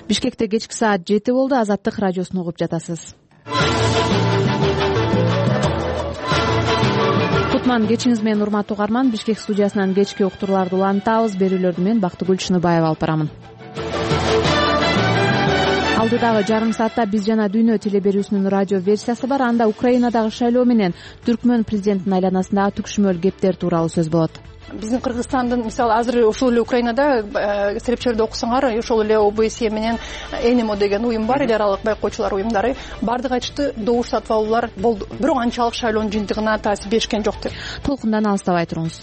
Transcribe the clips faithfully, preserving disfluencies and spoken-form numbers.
Бишкекте кечки саат жети болду. Азаттык радиосун угуп жатасыз. Кутман кечиңиз менен урматтуу угарман. Бишкек студиясынан кечки уктурууларды улантабыз. Берүүлөрдү мен Бактыгүл Чыныбаева алып барамын. Алдыдагы жарым саатта Биз жана дүйнө телеберүүсүнүн радио версиясы бар. Анда Украинадагы шайлоо менен Түркмөн президентинин айланасындагы түкшүмөл кептер тууралуу сөз болот. Биздин Кыргызстандын мисалы азыр ушул эле Украинада серепчилерди окусаңар, ошол эле О Б С Е менен Энемо деген уюм бар, эл аралык байкоочулар уюмдары. Бардыгы айтышты, добуш сатып алуулар болду. Бирок анчалык шайлоонун жыйынтыгына таасир беришкен жок деп. Толкундан алыстабай туруңуз.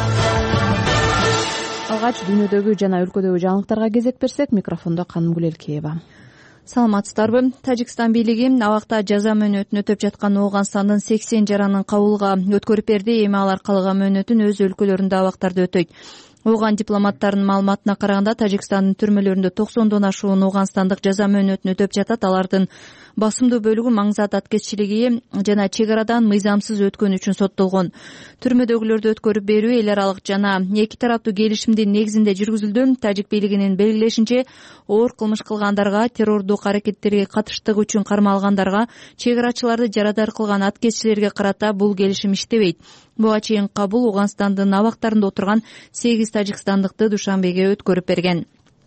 Алгач дүйнөдөгү жана өлкөдөгү жаңылыктарга кезек берсек, микрофондо Канымгүл Элкеева. Саламатсыздарбы? Тажикстан бийлиги абакта жаза мөөнөтүн өтөп жаткан Ооганстандын сексен жаранын кабылга өткөрүп берди. Эми алар калган мөөнөтүн өз өлкөлөрүндө абактарда өтөйт. Ооган дипломаттарынын маалыматына караганда, Тажикстандын түрмөлөрүндө токсондон ашуун ооганстандык жаза мөөнөтүн өтөп жатат. Алардын басымдуу бөлүгү маңзат аткезчилиги жана чек арадан мыйзамсыз өткөнү үчүн соттолгон. Түрмөдөгүлөрдү өткөрүп берүү эл аралык жана эки тараптуу келишимдин негизинде жүргүзүлдү. Тажик бийлигинин белгилешинче, оор кылмыш кылгандарга, террордук аракеттерге катыштыгы үчүн кармалгандарга, чек арачыларды жарадар кылган аткезчилерге карата бул келишим иштебейт. Буга чейин кабыл Ооганстандын абактарында отурган сегиз тажикстандыкты Душанбеге өткөрүп берген.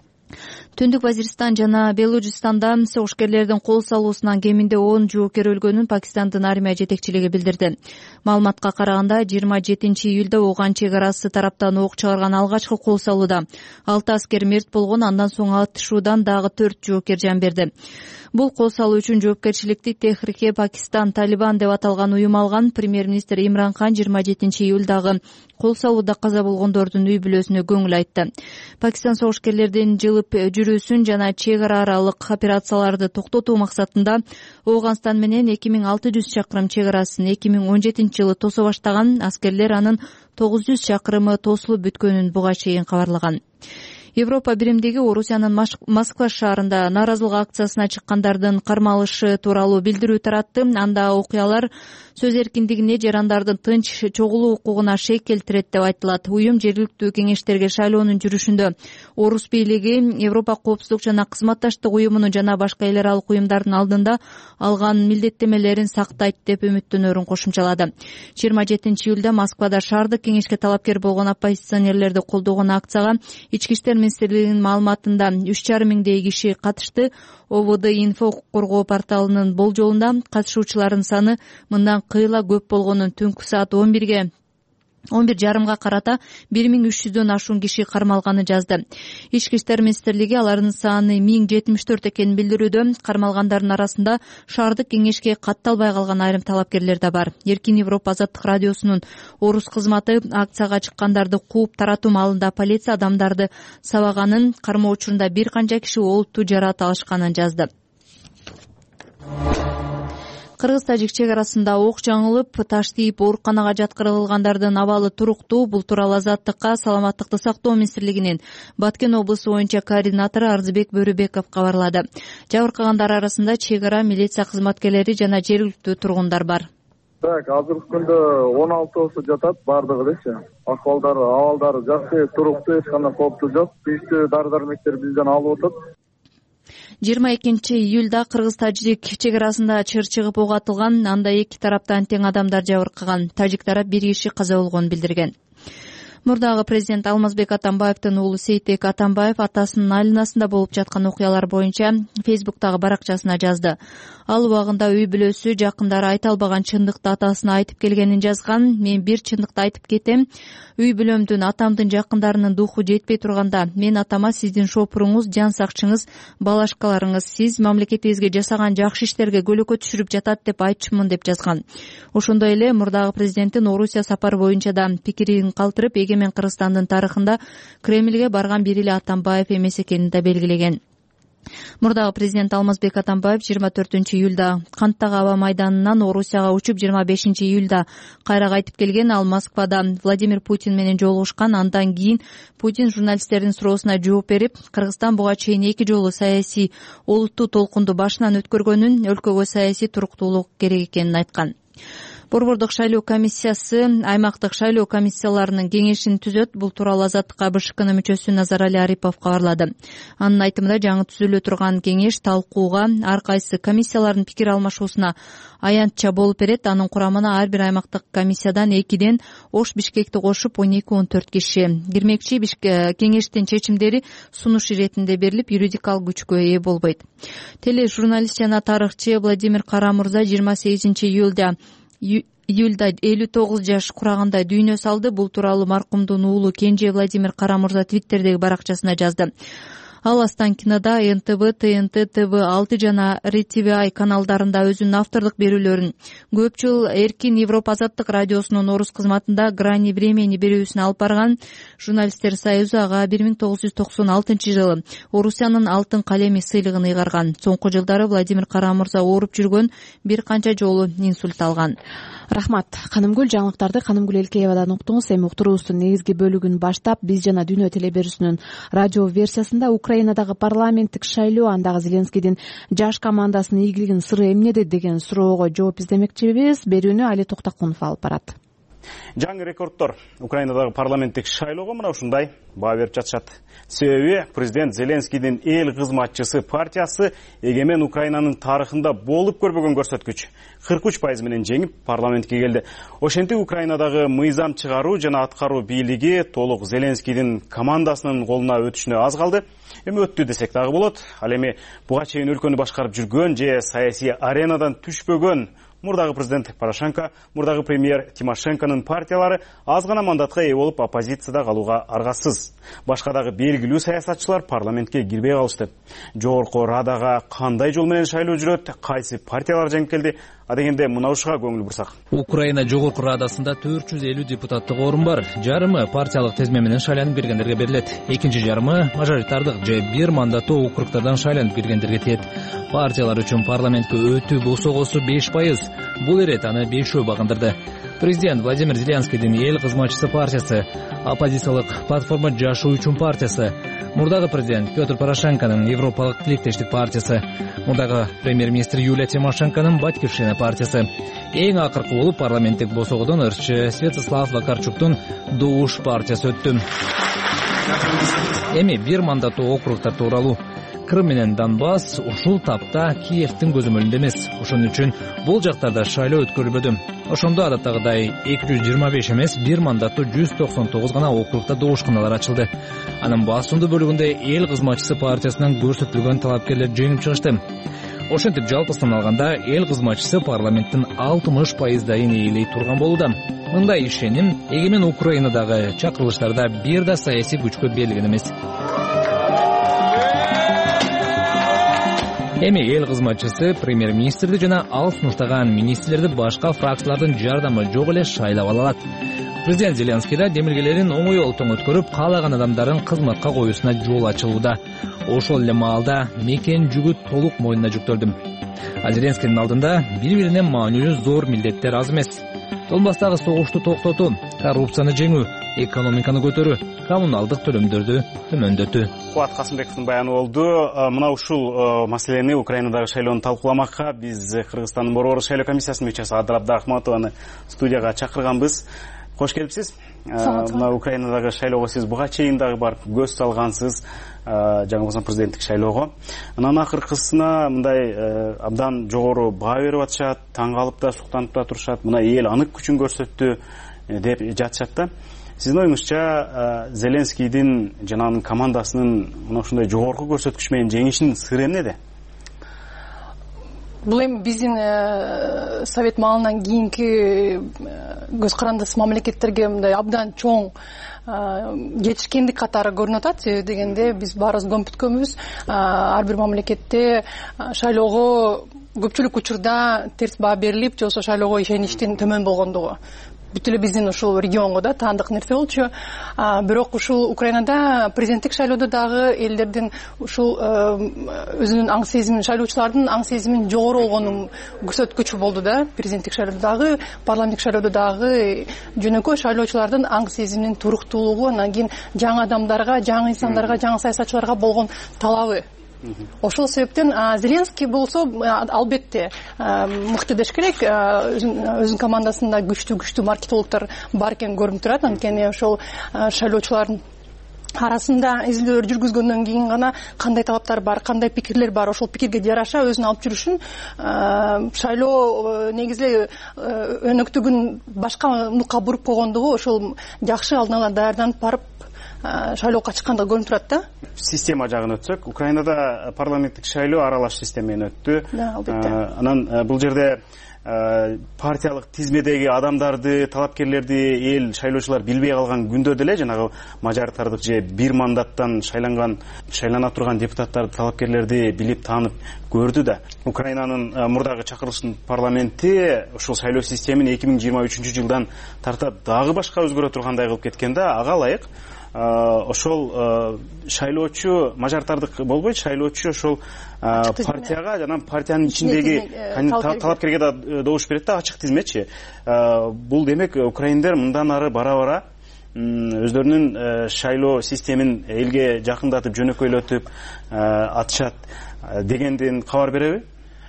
Түндүк Вазиристан жана Белужистанда согушкерлердин кол салуусунан кеминде он жоокер өлгөнүн Пакистандын армия жетекчилиги билдирди. Маалыматка караганда, жыйырма жетинчи июлда Ооган чек арасы тараптан ок чыгарган алгачкы кол салууда алты аскер мерт болгон, андан соң атышуудан дагы төрт жоокер жан берди. Бул кол салуу үчүн жоопкерчиликти Техрике Пакистан Талибан деп аталган уюм алган. Премьер-министр Имран Хан жыйырма жетинчи июлдагы кол салууда каза болгондордун үй бүлөсүнө көңүл айтты. Пакистан согушкерлердин жылып жүрүүсүн жана чек ара аралык операцияларды токтотуу максатында Ооганстан менен эки миң алты жүз чакырым чек арасын эки миң он жетинчи жылы тосо баштаган. Аскерлер анын тогуз жүз чакырымы тосулуп бүткөнүн буга чейин кабарлаган. Европа биримдиги Орусиянын Москва шаарында нааразылык акциясына чыккандардын кармалышы тууралуу билдирүү таратты. Анда окуялар сөз эркиндигине, жарандардын тынч чогулуу укугуна шек келтирет деп айтылат. Уюм жергиликтүү кеңештерге шайлоонун жүрүшүндө Орус бийлиги Европа коопсуздук жана кызматташтык уюмунун жана башка эл аралык уюмдардын алдында алган милдеттемелерин сактайт деп үмүттөнөрүн кошумчалады. жыйырма жетинчи июлда Москвада шаардык кеңешке талапкер болгон оппозиционерлерди колдогон акцияга ички иштер министрлигинин маалыматында үч жарым миңдей киши катышты. О В Д Инфо укук коргоо порталынын болжолунда катышуучулардын саны мындан кыйла көп болгонун, түнкү саат он бирге он бир жарымга карата бир миң үч жүздөн ашуун киши кармалганын жазды. Ички иштер министрлиги алардын саны миң жетимиш төрт экенин билдирүүдө. Кармалгандардын арасында шаардык кеңешке катталбай калган айрым талапкерлер да бар. Эркин Европа азаттык радиосунун орус кызматы акцияга чыккандарды кууп таратуу маалында полиция адамдарды сабаганын, кармоо учурунда бир канча киши олуттуу жараат алышканын жазды. Кыргыз-тажик чек арасында ок жаңылып, таш тийип ооруканага жаткырылгандардын абалы туруктуу. Бул тууралуу Азаттыкка Саламаттыкты сактоо министрлигинин Баткен облусу боюнча координатору Арзыбек Бөрүбеков кабарлады. Жабыркагандар арасында чек ара, милиция кызматкерлери жана жергиликтүү тургундар бар. Так, азыркы күндө он алтысы жатат бардыгы дечи. Акыбалдары, абалдары жакшы, туруктуу, эч кандай кооптуу жок. Тийиштүү дары-дармектер бизден алып атат. жыйырма экинчи июлда Кыргыз-тажик чек арасында чыр чыгып ок атылган. Анда эки тараптан тең адамдар жабыркаган. Тажик тарап бир киши каза болгонун билдирген. Мурдагы президент Алмазбек Атамбаевдин уулу Сейтбек Атамбаев атасынын айланасында болуп жаткан окуялар боюнча Фейсбуктагы баракчасына жазды. Ал убагында үй бүлөсү, жакындары айта албаган чындыкты атасына айтып келгенин жазган. Мен бир чындыкты айтып кетем. Үй бүлөмдүн, атамдын жакындарынын духу жетпей турганда мен атама сиздин шопуруңуз, жан сакчыңыз, балашкаларыңыз, сиз мамлекетибизге жасаган жакшы иштерге көлөкө түшүрүп жатат деп айтчумун деп жазган. Ошондой эле мурдагы президенттин Орусия сапары боюнча да пикирин калтырып, эгемен Кыргызстандын тарыхында Кремльге барган бир эле Атамбаев эмес экенин да белгилеген. Мурдагы президент Алмазбек Атамбаев жыйырма төртүнчү июлда Канттагы аба майданынан Орусияга учуп, жыйырма бешинчи июлда кайра кайтып келген. Ал Москвада Владимир Путин менен жолугушкан. Андан кийин Путин журналисттердин суроосуна жооп берип, Кыргызстан буга чейин эки жолу саясий олуттуу толкунду башынан өткөргөнүн, өлкөгө саясий туруктуулук керек экенин айткан. Борбордук шайлоо комиссиясы аймактык шайлоо комиссияларынын кеңешин түзөт. Бул тууралуу Азаттык АБШКнын мүчөсү Назарали Арипов кабарлады. Анын айтымында жаңы түзүлө турган кеңеш талкууга ар кайсы комиссиялардын пикир алмашуусуна аянтча болуп берет. Анын курамына ар бир аймактык комиссиядан экиден Ош Бишкекти кошуп он эки он төрт киши кирмекчи. Кеңештин чечимдери сунуш иретинде берилип, юридикалык күчкө ээ болбойт. Теле журналист жана тарыхчы Владимир Карамурза жыйырма сегизинчи июлда июлда элүү тогуз жаш кураганда дүйнө салды. Бул тууралуу маркумдун уулу Кенже Владимир Карамурза Твиттердеги баракчасына жазды. Ал Останкинада эн тэ вэ, тэ эн тэ, тэ вэ алты жана эр тэ вэ ай каналдарында өзүнүн автордук берүүлөрүн, көп жыл Эркин Европа азаттык радиосунун орус кызматында Грани времени берүүсүн алып барган. Журналисттер союзу ага бир миң тогуз жүз токсон алтынчы жылы Орусиянын алтын калеми сыйлыгын ыйгарган. Соңку жылдары Владимир Карамурза ооруп жүргөн, бир канча жолу инсульт алган. Рахмат. Канымгүл, жаңылыктарды Канымгүл Элкеевадан уктуңуз. Эми уктуруубуздун негизги бөлүгүн баштап, биз жана дүйнө телеберүүсүнүн радио версиясында Украинадагы парламенттик шайлоо, андагы Зеленскийдин жаш командасынын ийгилигинин сыры эмнеде деген суроого жооп издемекчибиз. Берүүнү Али Токтакунов алып барат. Жаңы рекордтор Украинадагы парламенттик шайлоого мына ушундай баа берип жатышат. Себеби президент Зеленскийдин эл кызматчысы партиясы эгемен Украинанын тарыхында болуп көрбөгөн көрсөткүч кырк үч пайыз менен жеңип парламентке келди. Ошентип Украинадагы мыйзам чыгаруу жана аткаруу бийлиги толук Зеленскийдин командасынын колуна өтүшүнө аз калды. Эми өттү десек дагы болот. Ал эми буга чейин өлкөнү башкарып жүргөн же саясий аренадан түшпөгөн мурдагы президент Порошенко, мурдагы премьер Тимошенконун партиялары аз гана мандатка ээ болуп оппозицияда калууга аргасыз. Башка дагы белгилүү саясатчылар парламентке кирбей калышты. Жогорку Радага кандай жол менен шайлоо жүрөт, кайсы партиялар жеңип келди? Адегенде мына ушуга көңүл бурсак. Украина жогорку Радасында төрт жүз элүү депутаттык орун бар. Жарымы партиялык тезме менен шайланып киргендерге берилет. Экинчи жарымы мажоритардык же бир мандаттуу округдардан шайланып киргендерге тиет. Партиялар үчүн парламентке өтүү босогосу беш пайыз. Бул эрет аны бешөө багындырды. Президент Владимир Зеленскийдин эл кызматчысы партиясы, оппозициялык платформа жашоо үчүн партиясы, мурдагы президент Петр Порошенконун Европалык тилектештик партиясы, мурдагы премьер-министр Юлия Тимошенконун Батькивщина партиясы. Эң акыркы болуп парламенттик босогодон ырчы Святослав Вакарчуктун Душ партиясы өттү. Эми бир мандаттуу округдар тууралуу. Крым менен Донбасс ушул тапта Киевдин көзөмөлүндө эмес. Ошон үчүн бул жактарда шайлоо өткөрүлбөдү. Ошондо адаттагыдай эки жүз жыйырма беш эмес, бир мандаттуу жүз токсон тогуз гана округда добушканалар ачылды. Анын басымдуу бөлүгүндө эл кызматчысы партиясынан көрсөтүлгөн талапкерлер жеңип чыгышты. Ошентип жалпысынан алганда эл кызматчысы парламенттин алтымыш пайыздайын ээлей турган болууда. Мындай ишеним эгемен Украинадагы чакырылыштарда бир да саясий күчкө берилген эмес. Эми эл кызматчысы премьер-министрди жана ал сунуштаган министрлерди башка фракциялардын жардамы жок эле шайлап ала алат. Президент Зеленский да демилгелерин оңой олтоң өткөрүп, каалаган адамдарын кызматка коюусуна жол ачылууда. Ошол эле маалда мекен жүгү толук мойнуна жүктөлдү. А Зеленскийдин алдында бири-бирине маанилүү зор милдеттер аз эмес. Донбасстагы согушту токтотуу, коррупцияны жеңүү, экономиканы көтөрүү, коммуналдык төлөмдөрдү төмөндөтүү. Кубат Касымбековдун баяны болду. Мына ушул маселени Украинадагы шайлоону талкууламакка биз Кыргызстандын борбордук шайлоо комиссиясынын мүчөсү Адыр Абдрахматованы студияга чакырганбыз. Кош келипсиз. Мына Украинадагы шайлоого сиз буга чейин дагы барып көз салгансыз, жаңы болсо президенттик шайлоого. Анан акыркысына мындай абдан жогору баа берип атышат, таң калып да, суктанып да турушат. Мына эл анык күчүн көрсөттү деп жатышат да. Сиздин оюңузча Зеленскийдин жана анын командасынын мына ушундай жогорку көрсөткүч менен жеңишинин сыры эмнеде? Бул эми биздин совет маалынан кийинки көз карандысы мамлекеттерге мындай абдан чоң жетишкендик катары көрүнүп атат. Себеби дегенде биз баарыбыз көмүп ар бир мамлекетте шайлоого көпчүлүк учурда терс баа берилип, же болбосо шайлоого ишеничтин төмөн болгондугу бүт эле биздин ушул регионго да таандык нерсе болчу. Бирок ушул Украинада президенттик шайлоодо дагы элдердин ушул өзүнүн аң сезимин, шайлоочулардын аң сезимин жогору болгонун көрсөткүчү болду да. Президенттик шайлоодо дагы, парламенттик шайлоодо дагы жөнөкөй шайлоочулардын аң сезиминин туруктуулугу, анан кийин жаңы адамдарга, жаңы инсандарга, жаңы саясатчыларга болгон талабы Ошол себептен Зеленский болсо албетте мыкты деш керек, өзүнүн командасында күчтүү күчтүү маркетологдор бар экени көрүнүп турат. Анткени ошол шайлоочулардын арасында изилдөөлөр жүргүзгөндөн кийин гана кандай талаптар бар, кандай пикирлер бар, ошол пикирге жараша өзүн алып жүрүшүн шайлоо негизи эле өнөктүгүн башка нукка буруп койгондугу ошол жакшы алдын ала даярданып барып шайлоого чыкканда көрүнүп турат да. Система жагын өтсөк, Украинада парламенттик шайлоо аралаш система менен өттү. Да, албетте. Анан бул жерде партиялык тизмедеги адамдарды, талапкерлерди эл шайлоочулар билбей калган күндө деле жанагы мажоритардык же бир мандаттан шайланган, шайлана турган депутаттарды, талапкерлерди билип таанып көрдү да. Украинанын мурдагы чакырылыштын парламенти ушул шайлоо системин эки миң жыйырма үчүнчү жылдан тарта дагы башка өзгөрө тургандай кылып кеткен да. Ага ылайык ошол шайлоочу мажоритардык болбойт, шайлоочу ошол партияга жана партиянын ичиндеги талапкерге да добуш берет да, ачык тизмечи. Бул демек украиндер мындан ары бара-бара өздөрүнүн шайлоо системин элге жакындатып, жөнөкөйлөтүп атышат дегенден кабар береби?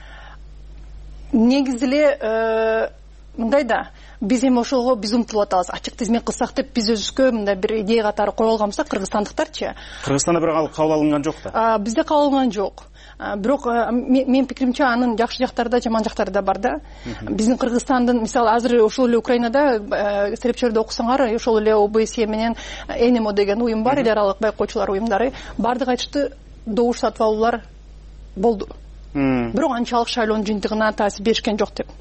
Негизи эле мындай да, биз эми ошого биз умтулуп атабыз, ачык тизме кылсак деп биз өзүбүзгө мындай бир идея катары коюп алганбызда, кыргызстандыктарчы. Кыргызстанда бирок кабыл алынган жок да. Бизде кабыл алынган жок. Бирок менин пикиримче анын жакшы жактары да, жаман жактары да бар да. Биздин Кыргызстандын, мисалы, азыр ошол эле Украинада серепчилерди окусаңар, ошол эле ОБСЕ менен Энемо деген уюм бар, эл аралык байкоочулар уюмдары. Бардыгы айтышты, добуш сатып алуулар болду. Бирок анчалык шайлоонун жыйынтыгына таасир беришкен жок деп.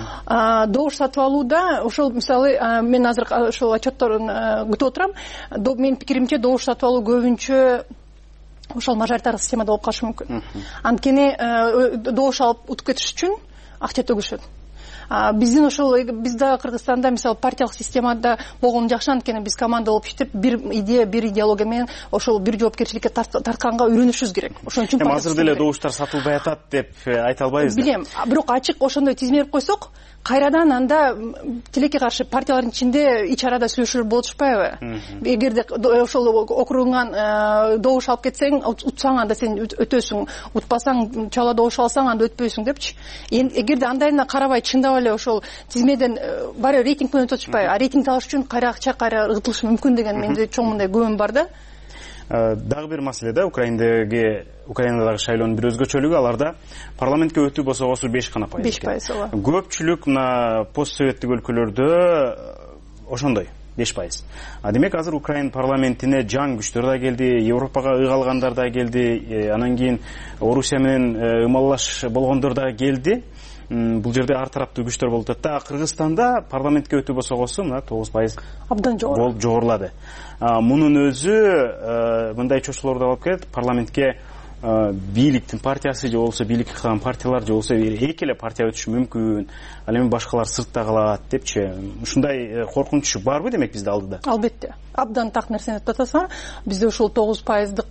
Добуш сатып алууда ошол, мисалы, мен азыр ошол отчетторун күтүп отурам. Менин пикиримче добуш сатып алуу көбүнчө ошол мажоритардык системада болуп калышы мүмкүн. Анткени добуш алып утуп кетиш үчүн акча төгүшөт. Биздин ошол бизде Кыргызстанда мисалы партиялык системада болгону жакшы, анткени биз команда болуп иштеп, бир идея, бир идеология менен ошол бир жоопкерчиликке тартканга үйрөнүшүбүз керек. Ошон үчүн азыр деле добуштар сатылбай атат деп айта албайбыз да. Билем, бирок ачык ошондой тизме берип койсок, кайрадан анда тилекке каршы партиялардын ичинде ич арада сүйлөшүүлөр болуп турпайбы? Эгерде ошол округуңан добуш алып кетсең, утсаң анда сен өтөсүң, утпасаң, чала добуш алсаң анда өтпөйсүң депчи. Эгерде андайына карабай чындап эле ошол тизмеден баары рейтинг менен өтүп атышпайбы? А рейтинг алыш үчүн кайра акча кайра ыргытылышы мүмкүн деген менде чоң мындай күбөм бар да. Дагы бир маселе да, Украиндагы Украинадагы шайлоонун бир өзгөчөлүгү, аларда парламентке өтүү босогосу беш гана пайыз. беш пайыз ооба. Көпчүлүк мына постсоветтик өлкөлөрдө ошондой беш пайыз. А демек азыр Украин парламентине жаңы күчтөр да келди, Европага ыйгалгандар да келди, анан кийин Орусия менен ымалаш болгондор да келди. Бул жерде ар тараптуу күчтөр болуп атат. Кыргызстанда парламентке өтүү босогосу мына тогуз пайыз абдан жогору болуп жогорулады. Мунун өзү мындай чочулорду алып келет, парламентке бийликтин партиясы же болсо бийликке калган партиялар же болсо эки эле партия өтүшү мүмкүн, ал эми башкалар сыртта калат депчи. Ушундай коркунуч барбы демек бизде алдыда? Албетте. Абдан так нерсени айтып атасың. Бизде ошол тогуз пайыздык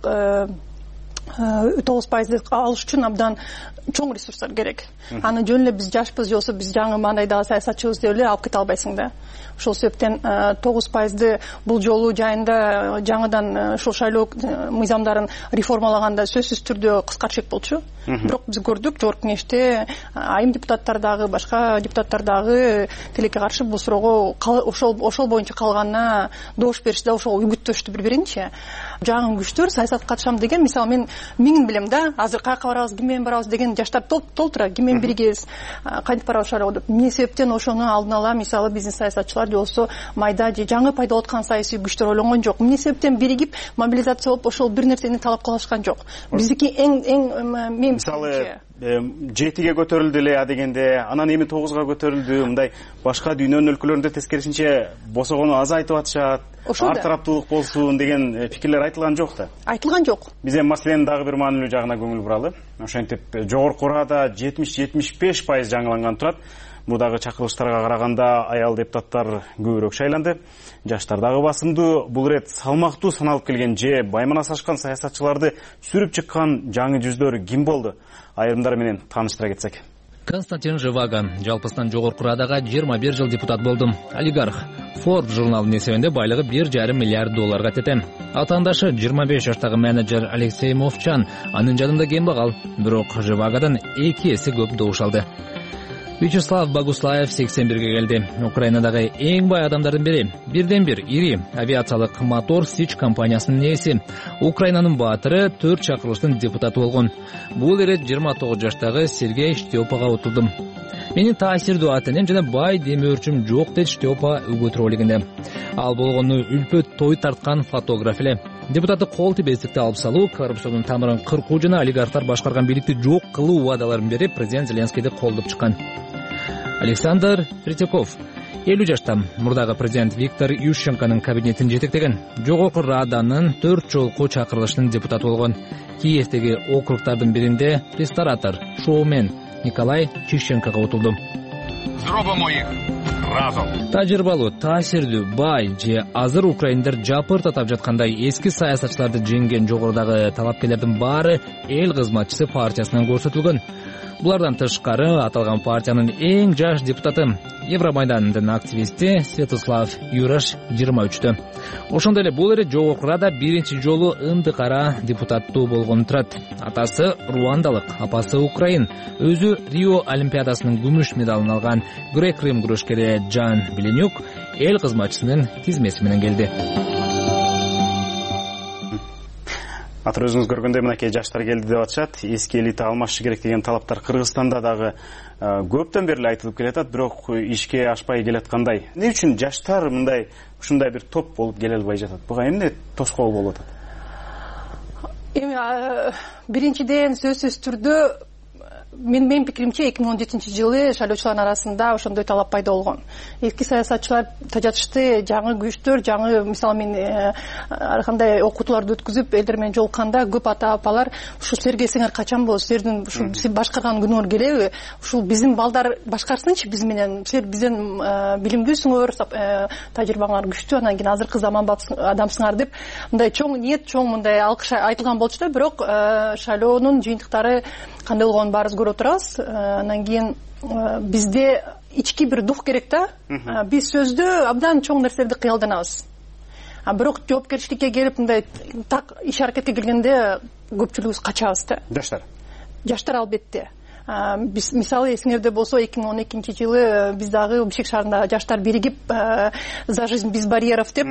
тогуз пайызды алыш үчүн абдан чоң ресурстар керек. Аны жөн эле биз жашпыз, же болсо биз жаңы мындай дагы саясатчыбыз деп эле алып кете албайсың да. Ошол себептен тогуз пайызды бул жолу жайында жаңыдан ошол шайлоо мыйзамдарын реформалаганда сөзсүз түрдө кыскартышат болчу. Бирок биз көрдүк, жогорку кеңеште айым депутаттар дагы, башка депутаттар дагы тилекке каршы бул суроого ошол ошол боюнча калганына добуш беришти, ошого үгүттөштү бири-биринчи. Жаңы күчтөр саясатка катышам деген, мисалы мен миңин билем да, азыр каяка барабыз, ким менен барабыз деген жаштар толтура, ким менен биригебиз, кантип барабыз шайлоого деп. Эмне себептен ошону алдын ала мисалы биздин саясатчылар же болсо майда же жаңы пайда болуп аткан саясий күчтөр ойлонгон жок. Эмне себептен биригип мобилизация болуп ошол бир нерсени талап кылышкан жок. Биздики эң эң мен мисалы жетиге көтөрүлдү эле дегенде, анан эми тогузга көтөрүлдү, мындай башка дүйнөнүн өлкөлөрүндө тескерисинче босогону азайтып атышат, ар тараптуулук болсун деген пикирлер айтылган жок да. Айтылган жок. Биз эми маселенин дагы бир маанилүү жагына көңүл буралы. Ошентип жогорку Рада жетимиш жетимиш беш пайыз жаңыланган турат. Мурдагы чакырылыштарга караганда аял депутаттар көбүрөөк шайланды. Жаштар дагы басымдуу. Бул ирет салмактуу саналып келген же байманас ашкан саясатчыларды сүрүп чыккан жаңы жүздөр ким болду? Айрымдары менен тааныштыра кетсек. Константин Живаго жалпысынан жогорку радага жыйырма бир жыл депутат болдум. Олигарх. Forbes журналынын эсебинде байлыгы бир жарым миллиард долларга тете. Атаандашы жыйырма беш жаштагы менеджер Алексей Мовчан анын жанында кембагал, бирок Живагодан эки эсе көп добуш алды. Вячеслав Богуслаев сексен бирге келди. Украинадагы эң бай адамдардын бири. Бирден бир ири авиациялык мотор Сич компаниясынын ээси. Украинанын баатыры төрт чакырылыштын депутаты болгон. Бул ирет жыйырма тогуз жаштагы Сергей Штепага утулдум. Менин таасирдүү ата-энем жана бай демөөрчүм жок дейт Штепа өгөт ролигинде. Ал болгону үлпөт той тарткан фотограф эле. Депутаты кол тибестикти алып салуу, коррупциянын тамырын кыркуу жана олигархтар башкарган бийликти жок кылуу убадаларын берип, президент Зеленскийди колдоп чыккан. Александр Третьяков элүү жашта мурдагы президент Виктор Ющенконун кабинетин жетектеген. Жогорку Раданын төрт жолку чакырылыштын депутаты болгон. Киевдеги округдардын биринде ресторатор, шоумен Николай Чищенкого утулду. Зробимо их разом. Тажрыйбалуу, таасирдүү, бай же азыр украиндер жапыр татап жаткандай эски саясатчыларды жеңген жогорудагы талапкерлердин баары эл кызматчысы партиясынан көрсөтүлгөн. Булардан тышкары аталган партиянын эң жаш депутаты Евромайдандын активисти Святослав Юраш жыйырма үчтө. Ошондой эле бул эре жогорку Рада биринчи жолу ындыкара депутаттуу болгон турат. Атасы руандалык, апасы украин. Өзү Рио олимпиадасынын күмүш медалын алган грек-рим күрөшкери Жан Беленюк эл кызматчысынын тизмеси менен келди. Атыр өзүңүз көргөндөй мынакей жаштар келди деп атышат. Эски элита алмашчы керек деген талаптар Кыргызстанда дагы көптөн бери айтылып келатат, бирок ишке ашпай келаткандай. Эмне үчүн жаштар мындай ушундай бир топ болуп келе албай жатат? Буга эмне тоскоол болуп атат? Эми биринчиден сөзсүз түрдө мен менин пикиримче эки миң он жетинчи жылы шайлоочулардын арасында ошондой талап пайда болгон. Эски саясатчылар жатышты, жаңы күчтөр, жаңы мисалы мен ар кандай окутууларды өткүзүп, элдер менен жолукканда көп ата апалар ушул силерге эсиңер качан болот, силердин ушул башкарган күнүңөр келеби? Ушул биздин балдар башкарсынчы биз менен, силер бизден билимдүүсүңөр, тажрыйбаңар күчтүү, анан кийин азыркы заманбап адамсыңар деп мындай чоң ниет, чоң мындай алкыш айтылган болчу да, бирок шайлоонун жыйынтыктары кандай болгонун баарыбыз көрүп отурабыз. Анан кийин бизде ички бир дух керек да. Биз сөздө абдан чоң нерселерди кыялданабыз. А бирок жоопкерчиликке келип мындай так иш аракетке келгенде көпчүлүгүбүз качабыз да. Жаштар. Жаштар албетте. Биз мисалы эсиңерде болсо эки миң он экинчи жылы биз дагы Бишкек шаарында жаштар биригип за жизнь без барьеров деп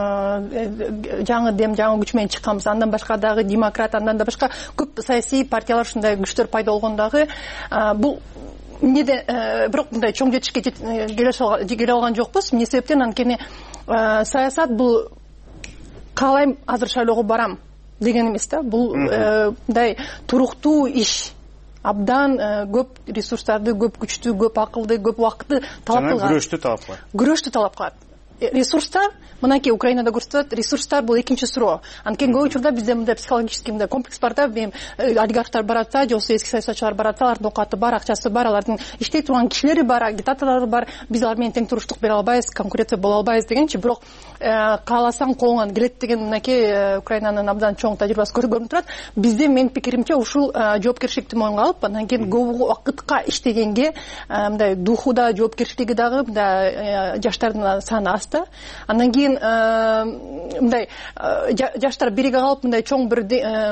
жаңы дем, жаңы күч менен чыкканбыз. Андан башка дагы демократ, андан да башка көп саясий партиялар ушундай күчтөр пайда болгон дагы бул эмнеде бирок мындай чоң жетишке келе алган жокпуз. Эмне себептен? Анткени саясат бул каалайм азыр шайлоого барам деген эмес да. Бул мындай туруктуу иш. Абдан көп ресурстарды, көп күчтү, көп акылды, көп убакытты талап кылган. Жана күрөштү талап кылат. Күрөштү талап кылат. Ресурстар, мынакей Украинада көрсөтөт, ресурстар бул экинчи суроо. Анткени көп учурда бизде мындай психологический мындай комплекс бар да, эми олигархтар баратса, же болбосо эски саясатчылар баратса, алардын оокаты бар, акчасы бар, алардын иштей турган кишилери бар, агитаторлору бар, биз алар менен тең туруштук бере албайбыз, конкуренция боло албайбыз дегенчи, бирок кааласаң колуңан келет деген мынакей Украинанын абдан чоң тажрыйбасы көрүнүп турат. Бизде менин пикиримче ушул жоопкерчиликти мойнуна алып, андан кийин көп убакытка иштегенге мындай духу да, жоопкерчилиги дагы мындай жаштардын саны аз. Андан кийин мындай жаштар бириге калып мындай чоң бир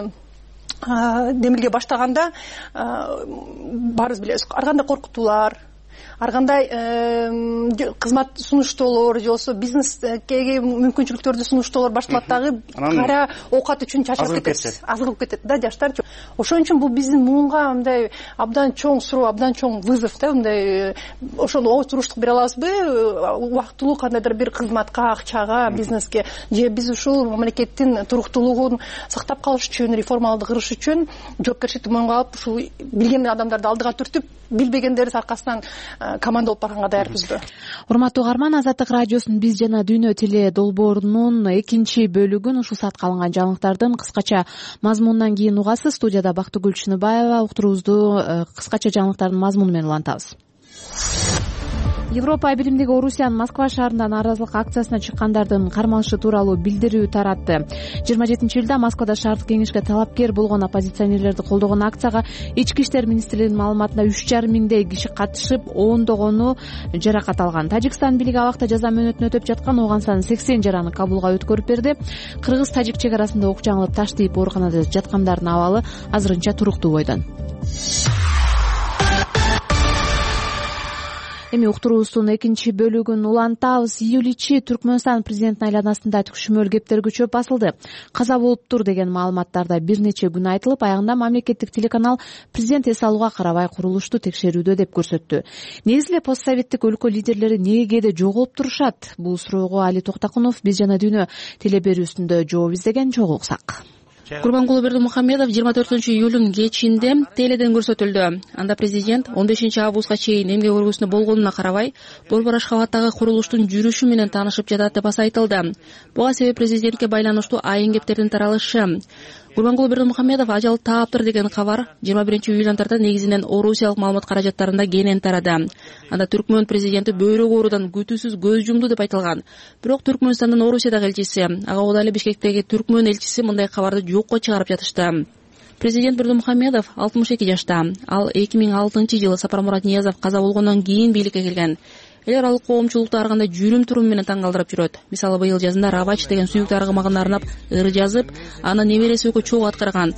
демилге баштаганда баарыбыз билебиз, ар кандай коркутуулар, ар кандай кызмат сунуштоолор, же болбосо бизнеске мүмкүнчүлүктөрдү сунуштоолор башталат дагы, кара оокат үчүн чачылып кетет, азгырып кетет да жаштар. Ошон үчүн бул биздин муунга мындай абдан чоң суроо, абдан чоң вызов да, мындай ошону туруштук бере алабызбы, убактылуу кандайдыр бир кызматка, акчага, бизнеске, же биз ушул мамлекеттин туруктуулугун сактап калыш үчүн, реформаларды кырыш үчүн жоопкерчиликти мойнуна алып, ушул билген адамдарды алдыга түртүп, билбегендерди аркасынан команда болуп барганга даярбызбы? Урматтуу угарман, Азаттык радиосунун Биз жана Дүйнө теле долбоорунун экинчи бөлүгүн ушул саатка алынган жаңылыктардын кыскача мазмунунан кийин угасыз. Студияда Бактыгүл Чыныбаева, уктуруубузду кыскача жаңылыктардын мазмуну менен улантабыз. Европа биримдиги Орусиянын Москва шаарында нааразылык акциясына чыккандардын кармалышы тууралуу билдирүү таратты. жыйырма жетинчи июлда Москвада шаардык кеңешке талапкер болгон оппозиционерлерди колдогон акцияга ички иштер министрлигинин маалыматында үч жарым миңдей киши катышып, ондогону жаракат алган. Тажикстан бийлиги абакта жаза мөөнөтүн өтөп жаткан ооган саны сексен жараны Кабулга өткөрүп берди. Кыргыз-тажик чек арасында ок жаңылып таш тийип ооруканада жаткандардын абалы азырынча туруктуу бойдон. Эми уктуруубуздун экинчи бөлүгүн улантабыз. Июль ичи Түркмөнстан президентинин айланасында күчмөөл кептер күчөп басылды. Каза болуптур деген маалыматтарда бир нече күн айтылып, аягында мамлекеттик телеканал президент эс алууга карабай курулушту текшерүүдө деп көрсөттү. Негизи эле постсоветтик өлкө лидерлери неге кээде жоголуп турушат? Бул суроого Али Токтакунов Биз жана дүйнө телеберүүсүндө жооп издеген. Чогуу уксак. Курбангулы Бердимухамедов жыйырма төртүнчү июлдун кечинде теледен көрсөтүлдү. Анда президент он бешинчи августка чейин эмгек өргүсүндө болгонуна карабай, борбор Ашхабадтагы курулуштун жүрүшү менен таанышып жатат деп баса айтылды. Буга себеп президентке байланыштуу айын кептердин таралышы. Курбангулы Бердимухамедов ажал тааптыр деген кабар жыйырма биринчи июлдан тарта негизинен орусиялык маалымат каражаттарында кенен тарады. Анда Түркмөн президенти бөйрөк оорудан күтүүсүз көз жумду деп айтылган. Бирок Түркмөнстандын Орусиядагы элчиси, ага убада эле Бишкектеги Түркмөн элчиси мындай кабарды жокко чыгарып жатышты. Президент Бердимухамедов алтымыш эки жашта. Ал эки миң алтынчы жылы Сапармурат Ниязов каза болгондон кийин бийликке келген. Эл аралык коомчулукту ар кандай жүрүм турум менен таң калтырып жүрөт. Мисалы, быйыл жазында Рабач деген сүйүктүү аргымагына арнап ыр жазып, аны небереси өкө чогуу аткарган.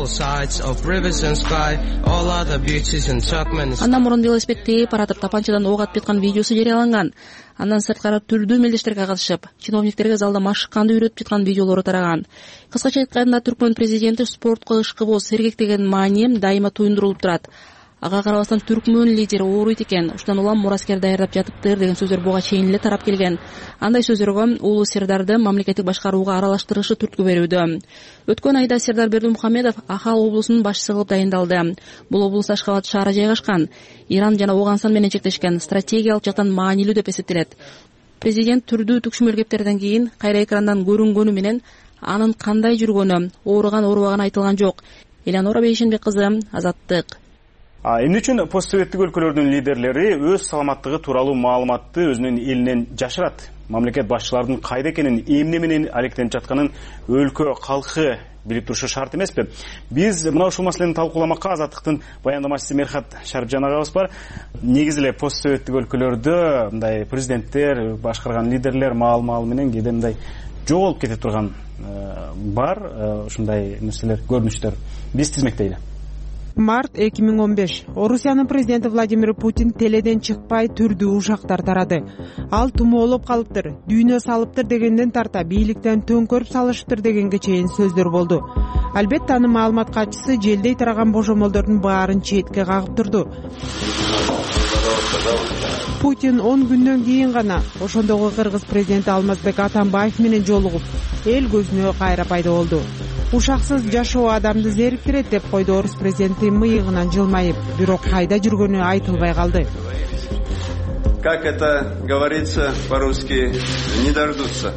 Андан мурун велосипед тээп баратып тапанчадан ок атып жаткан видеосу жарыяланган. Андан сырткары түрдүү мелдештерге катышып, чиновниктерге залда машыкканды үйрөтүп жаткан видеолору тараган. Кыскача айтканда, Түркмөн президенти спортко ышкыбоз, сергектеген маани дайыма туюндурулуп турат. Ага карабастан Түркмөн лидери ооруйт экен, ушундан улам мураскер даярдап жатыптыр деген сөздөр буга чейин эле тарап келген. Андай сөздөргө Улуу Сердарды мамлекеттик башкарууга аралаштырышы түрткү берүүдө. Өткөн айда Сердар Бердимухамедов Ахал облусунун башчысы кылып дайындалды. Бул облус Ашхабад шаары жайгашкан. Иран жана Ооганстан менен чектешкен, стратегиялык жактан маанилүү деп эсептелет. Президент түрдүү түкшүмөл кептерден кийин кайра экрандан көрүнгөнү менен анын кандай жүргөнү, ооруган оорубаган айтылган жок. Элеонора Бейшенбек кызы, Азаттык. Эмне үчүн постсоветтик өлкөлөрдүн лидерлери өз саламаттыгы тууралуу маалыматты өзүнүн элинен жашырат? Мамлекет башчыларынын кайда экенин, эмне менен алектенип жатканын өлкө калкы билип турушу шарт эмеспи? Биз мына ушул маселени талкууламакка Азаттыктын баяндамачысы Мерхат Шарипжан агабыз бар. Негизи эле постсоветтик өлкөлөрдө мындай президенттер, башкарган лидерлер маал-маал менен кээде мындай жоголуп кете турган бар ушундай нерселер, көрүнүштөр. Биз тизмектейли. Март эки миң он беш. Орусиянын президенти Владимир Путин теледен чыкпай түрдүү ушактар тарады. Ал тумоолоп калыптыр, дүйнө салыптыр дегенден тарта бийликтен төңкөрүп салышыптыр дегенге чейин сөздөр болду. Албетте анын маалымат катчысы желдей тараган божомолдордун баарын четке кагып турду. Путин он күндөн кийин гана ошондогу кыргыз президенти Алмазбек Атамбаев менен жолугуп, эл көзүнө кайра пайда болду. Ушаксыз жашоо адамды зериктирет деп койду орус президенти мыйыгынан жылмайып, бирок кайда жүргөнү айтылбай калды. Как это говорится по-русски, не дождутся.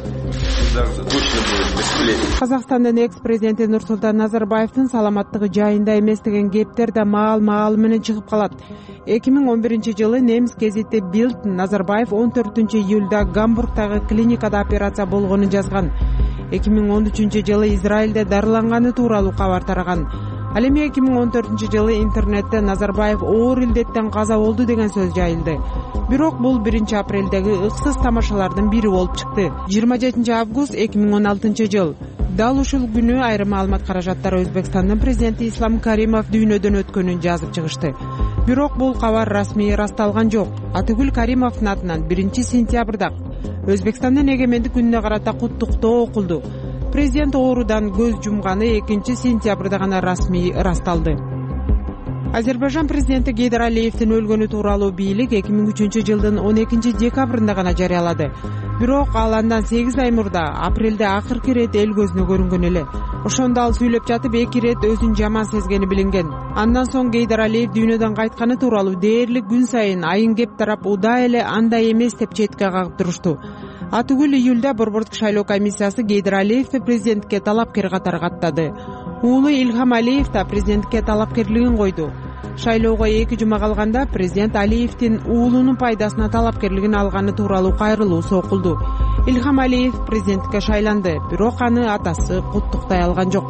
Казакстандын экс-президенти Нурсултан Назарбаевдин саламаттыгы жайында эмес деген кептер да маал-маал менен чыгып калат. эки миң он биринчи жылы немис гезити Bild Назарбаев он төртүнчү июлда Гамбургдагы клиникада операция болгонун жазган. эки миң он үчүнчү жылы Израилде дарыланганы тууралуу кабар тараган. Ал эми эки миң он төртүнчү жылы интернетте Назарбаев оор илдеттен каза болду деген сөз жайылды. Бирок бул биринчи апрелдеги ыксыз тамашалардын бири болуп чыкты. жыйырма жетинчи август эки миң он алтынчы жыл. Дал ушул күнү айрым маалымат каражаттары Өзбекстандын президенти Ислам Каримов дүйнөдөн өткөнүн жазып чыгышты. Бирок бул кабар расмий ырасталган жок. Атыгүл Каримовдун атынан биринчи сентябрда Өзбекстандын эгемендик күнүнө карата куттуктоо окулду. Президент оорудан көз жумганы экинчи сентябрда гана расмий ырасталды. Азербайжан президенти Гейдар Алиевдин өлгөнү тууралуу бийлик эки миң үчүнчү жылдын он экинчи декабрында гана жарыялады. Бирок ал андан сегиз ай мурда апрелде акыркы ирет эл көзүнө көрүнгөн эле. Ошондо ал сүйлөп жатып эки ирет өзүн жаман сезгени билинген. Андан соң Гейдар Алиев дүйнөдөн кайтканы тууралуу дээрлик күн сайын айын кеп тарап удаа эле андай эмес деп четке кагып турушту. Атыгүл июлда борбордук шайлоо комиссиясы Гейдар Алиевди президенттикке талапкер катары каттады. Уулу Илхам Алиев да президенттикке талапкерлигин койду. Шайлоого эки жума калганда президент Алиевдин уулунун пайдасына талапкерлигин алганы тууралуу кайрылуусу окулду. Илхам Алиев президенттикке шайланды, бирок аны атасы куттуктай алган жок.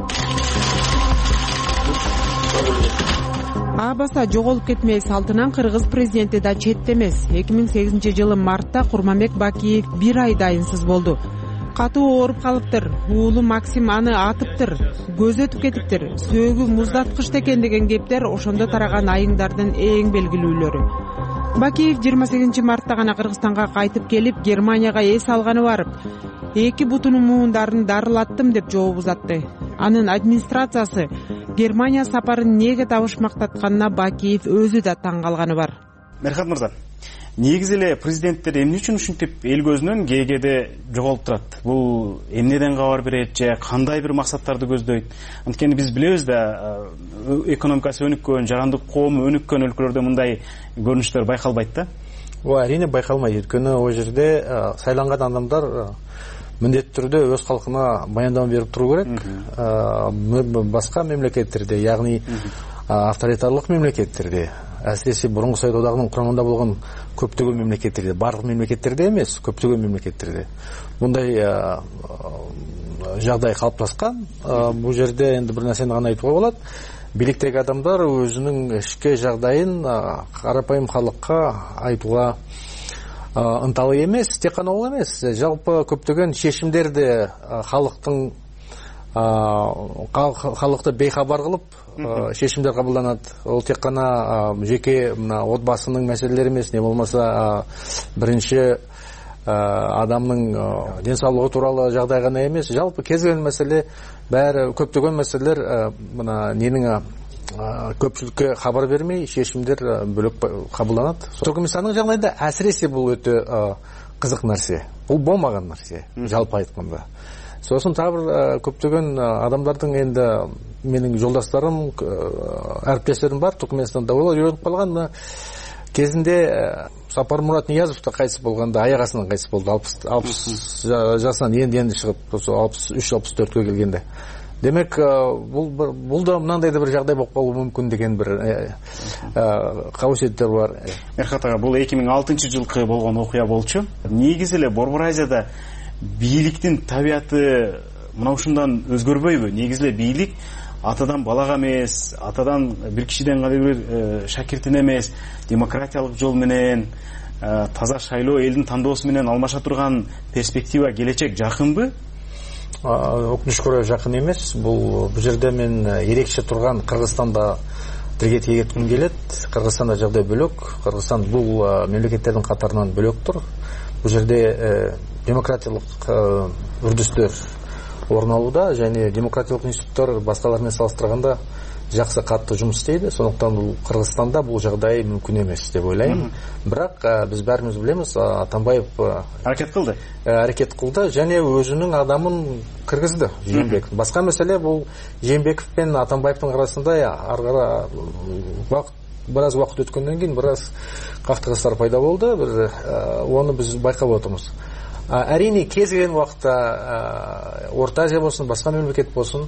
Абаса жоголуп кетмей салтынан кыргыз президенти да четте эмес. эки миң сегизинчи жылы мартта Курманбек Бакиев бир ай дайынсыз болду. Катуу ооруп калыптыр. Уулу Максим аны атыптыр, көз өтүп кетиптир. Сөөгү муздаткычта экен деген кептер ошондо тараган айыңдардын эң белгилүүлөрү. Бакиев жыйырма сегизинчи мартта гана Кыргызстанга кайтып келип, Германияга эс алганы барып, эки бутунун муундарын дарылаттым деп жооп узатты. Анын администрациясы Германия сапарын неге табышмактатканына Бакиев өзү да таң калганы бар. Мерхат мырза, негизи эле президенттер эмне үчүн ушинтип эл көзүнөн кээде жоголуп турат? Бул эмнеден кабар берет же кандай бир максаттарды көздөйт? Анткени биз билебиз да, экономикасы өнүккөн, жарандык коому өнүккөн өлкөлөрдө мындай көрүнүштөр байкалбайт да? Ооба, әрине байкалмайт. Өйткөнү ал жерде сайланган адамдар міндетті түрде өз халқына баяндама беріп тұру керек. Басқа мемлекеттерде, яғни авторитарлық мемлекеттерде, әсіресе бұрынғы Совет одағының құрамында болған көптеген мемлекеттерде, барлық мемлекеттерде емес, көптеген мемлекеттерде бұндай жағдай қалыптасқан. Бұл жерде енді бір нәрсені ғана айтуға болады. Биліктегі адамдар өзінің ішкі жағдайын қарапайым халыққа айтуға ынталы емес, тек қана ол емес, жалпы көптеген шешімдерді халықтың халықты бейхабар қылып шешімдер қабылданады. Ол тек қана жеке отбасының мәселелері емес, не болмаса бірінші адамның денсаулығы туралы жағдай ғана емес, жалпы кез келген мәселе, бәрі көптеген мәселелер мына ненің көпшілікке хабар бермей шешімдер бөлек қабылданады. Түркменстанның жағдайында әсіресе бұл өте қызық нәрсе. Бұл болмаған нәрсе, жалпы айтқанда. Сосын тағы көптеген адамдардың, енді менің жолдастарым, әріптестерім бар Түркменстанда, олар үйреніп қалған. Кезінде Сапармұрат Ниязов та қайтыс болғанда аяқ астынан қайтыс болды, алпыс жасынан енді-енді шығып, алпыс үш алпыс төртке келгенде. Демек, бұл да мынандай да бір жағдай болып қалуы мүмкін деген бір қауесеттер бар. Мерхат аға, бұл эки миң алтынчы жылқы болған оқия болчу. Негизи эле Борбор Азияда бийликтин табияты мына ушундан өзгөрбөйбү? Негизи эле бийлик атадан балага эмес, атадан бир кишиден гана бир шакиртин эмес, демократиялык жол менен, таза шайлоо, элдин тандоосу менен алмаша турган перспектива, келечек жакынбы? Өкүнүшкө жакын эмес. Бул бул жерде мен ерекше турган Кыргызстанда тилге тиек этким келет. Кыргызстанда жагдай бөлөк. Кыргызстан бул мемлекеттердин катарынан бөлөктүр. Бул жерде демократиялык үрдүстөр орун алууда, және демократиялык институттар башкалар менен салыштырганда жақсы қатты жұмыс істейді. Сондықтан бұл Қырғызстанда бұл жағдай мүмкін емес деп ойлаймын. Бірақ біз бәріміз білеміз, Атамбаев әрекет қылды. Әрекет қылды және өзінің адамын кіргізді, Жээнбеков. Басқа мәселе бұл Жээнбеков пен Атамбаевтың арасында арғара уақыт біраз уақыт өткеннен кейін біраз қақтығыстар пайда болды. Бір оны біз байқап отырмыз. Әрине кез келген уақытта Орта Азия болсын, басқа мемлекет болсын,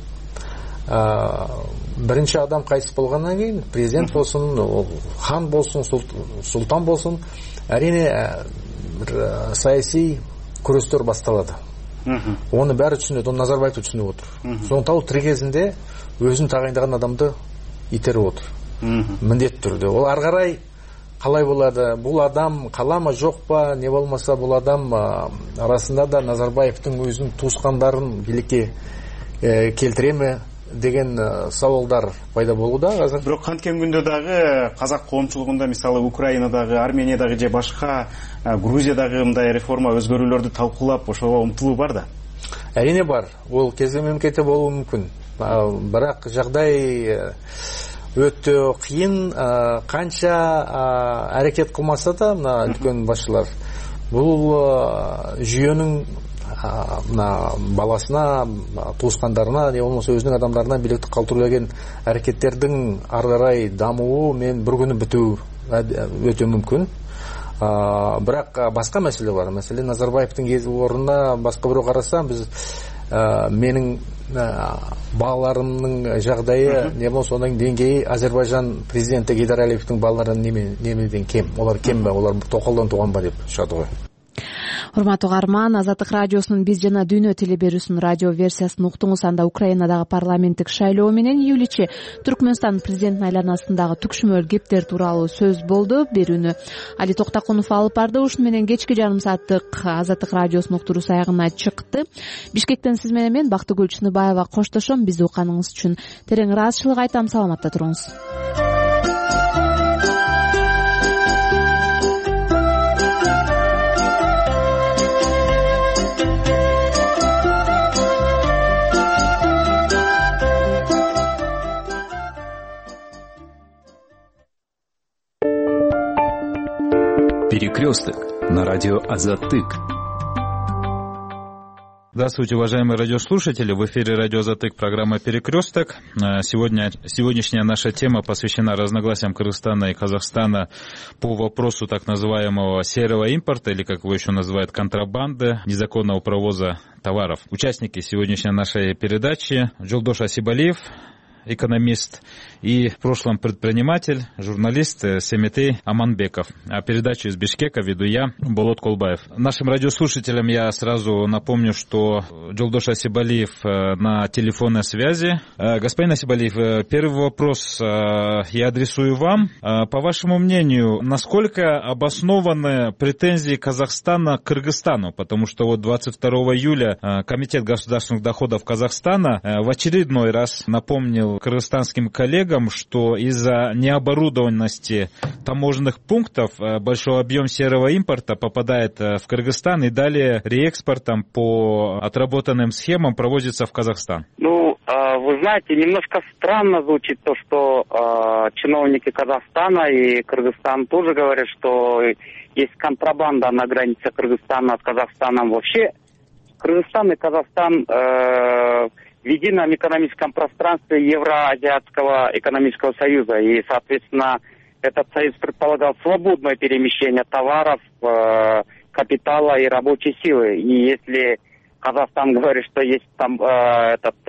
бірінші адам қайтыс болғаннан кейін президент болсын, хан болсын, сұлтан болсын, әрине бір саяси күрестер басталады. Оны бәрі түсінеді, оны Назарбаев түсініп отыр. Сондықтан ол тірі кезінде өзін тағайындаған адамды итеріп отыр. Міндетті түрде. Ол ары қарай қалай болады? Бұл адам қала ма жоқ па, не болмаса бұл адам арасында да Назарбаевтың өзінің туысқандарын билікке келтіре ме деген сауалдар пайда болуда. Бирок канткен күндө дагы казак коомчулугунда, мисалы Украинадагы, Армениядагы же башка Грузиядагы мындай реформа өзгөрүүлөрдү талкуулап ошого умтулуу бар да. Әрине бар. Ол кезде мемлекетте болуы мүмкүн. Бирок жагдай өтө кыйын, канча аракет кылмаса да мына үлкөн башчылар бул жүйөнүн баласына, туысқандарына, не болмаса өзінің адамдарына билікті қалтыру деген әрекеттердің ары қарай дамуы мен бір күні бітуі өте мүмкін. Бірақ басқа мәселе бар. Мәселе Назарбаевтың орнына басқа біреу қараса, біз менің балаларымның жағдайы не болса соның деңгейі Азербайжан президенті Гейдар Алиевтің балаларының немеден кем, олар кем бе, олар тоқалдан туған ба деп шығады ғой. Урматтуу угарман, Азаттык радиосунун Биз жана Дүйнө телеберүүсүнүн радио версиясын уктуңуз. Анда Украинадагы парламенттик шайлоо менен июль ичи Түркмөнстан президентинин айланасындагы түкшүмөр кептер тууралуу сөз болду. Берүүнү Али Токтакунов алып барды. Ушун менен кечки жарым сааттык Азаттык радиосунун уктуруусу аягына чыкты. Бишкектен сиз менен мен Бактыгүл Чыныбаева коштошом. Бизди укканыңыз үчүн терең ыраазычылык айтам. Саламатта туруңуз. Перекресток на радио Азаттык. Здравствуйте, уважаемые радиослушатели. В эфире радио Азаттык, программа «Перекресток». Сегодня, сегодняшняя наша тема посвящена разногласиям Кыргызстана и Казахстана по вопросу так называемого серого импорта, или, как его еще называют, контрабанды, незаконного провоза товаров. Участники сегодняшней нашей передачи: Жолдош Асибалиев, экономист, и в прошлом предприниматель, журналист Семетей Аманбеков. А передачу из Бишкека веду я, Болот Колбаев. Нашим радиослушателям я сразу напомню, что Жолдош Асибалиев на телефонной связи. Господин Асибалиев, первый вопрос я адресую вам. По вашему мнению, насколько обоснованы претензии Казахстана к Кыргызстану? Потому что вот двадцать второго июля Комитет государственных доходов Казахстана в очередной раз напомнил кыргызстанским коллегам, что из-за необорудованности таможенных пунктов большой объем серого импорта попадает в Кыргызстан и далее реэкспортом по отработанным схемам проводится в Казахстан. Ну, вы знаете, немножко странно звучит то, что чиновники Казахстана и Кыргызстана тоже говорят, что есть контрабанда на границе Кыргызстана с Казахстаном. Вообще, Кыргызстан и Казахстан в едином экономическом пространстве Евроазиатского экономического союза. И, соответственно, этот союз предполагал свободное перемещение товаров, капитала и рабочей силы. И если Казахстан говорит, что есть там э, этот,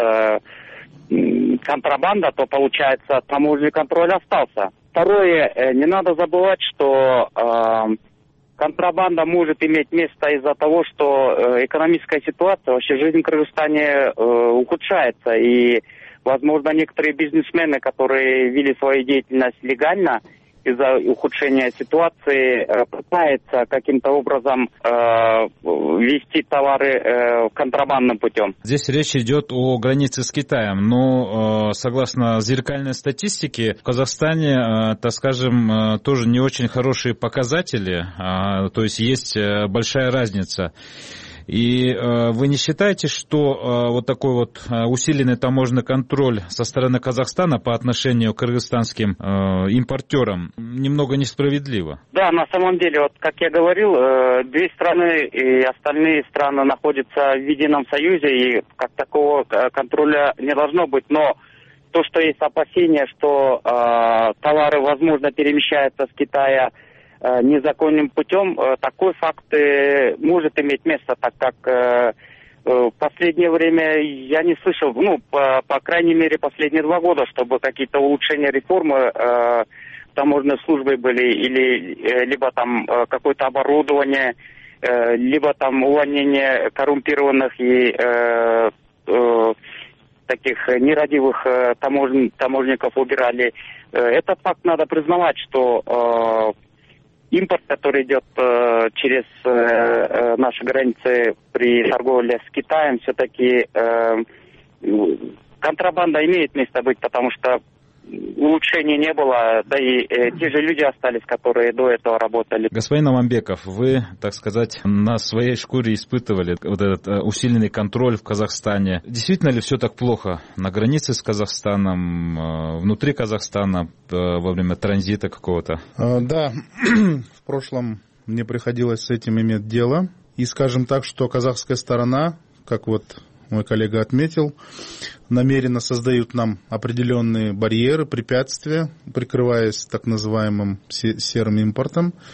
э, контрабанда, то, получается, таможенный контроль остался. Второе, не надо забывать, что э, контрабанда может иметь место из-за того, что экономическая ситуация, вообще жизнь в Кыргызстане э, ухудшается. И, возможно, некоторые бизнесмены, которые вели свою деятельность легально, из-за ухудшения ситуации э, пытаются каким-то образом э, вести товары э, контрабандным путем. Здесь речь идет о границе с Китаем, но э, согласно зеркальной статистике в Казахстане, э, так скажем, э, тоже не очень хорошие показатели, э, то есть есть э, большая разница. И э, вы не считаете, что э, вот такой вот э, усиленный таможенный контроль со стороны Казахстана по отношению к кыргызстанским э, импортерам немного несправедливо? Да, на самом деле, вот как я говорил, э, две страны и остальные страны находятся в едином союзе, и как такого контроля не должно быть. Но то, что есть опасения, что э, товары, возможно, перемещаются с Китая незаконным путем, такой факт может иметь место, так как в последнее время я не слышал, ну, по, по крайней мере, последние два года, чтобы какие-то улучшения реформы э, таможенной службы были, или либо там какое-то оборудование, э, либо там увольнение коррумпированных и э, э, таких нерадивых э, таможен, таможенников убирали. Э, этот факт надо признавать, что э, импорт, который идет э, через э, наши границы при торговле с Китаем, все-таки э, контрабанда имеет место быть, потому что улучшений не было, да и э, те же люди остались, которые до этого работали. Господин Аманбеков, вы, так сказать, на своей шкуре испытывали вот этот э, усиленный контроль в Казахстане. Действительно ли все так плохо на границе с Казахстаном, э, внутри Казахстана э, во время транзита какого-то? Э, да, в прошлом мне приходилось с этим иметь дело. И скажем так, что казахская сторона, как вот мой коллега отметил, намеренно создают нам определенные барьеры, препятствия, прикрываясь так называемым серым импортом.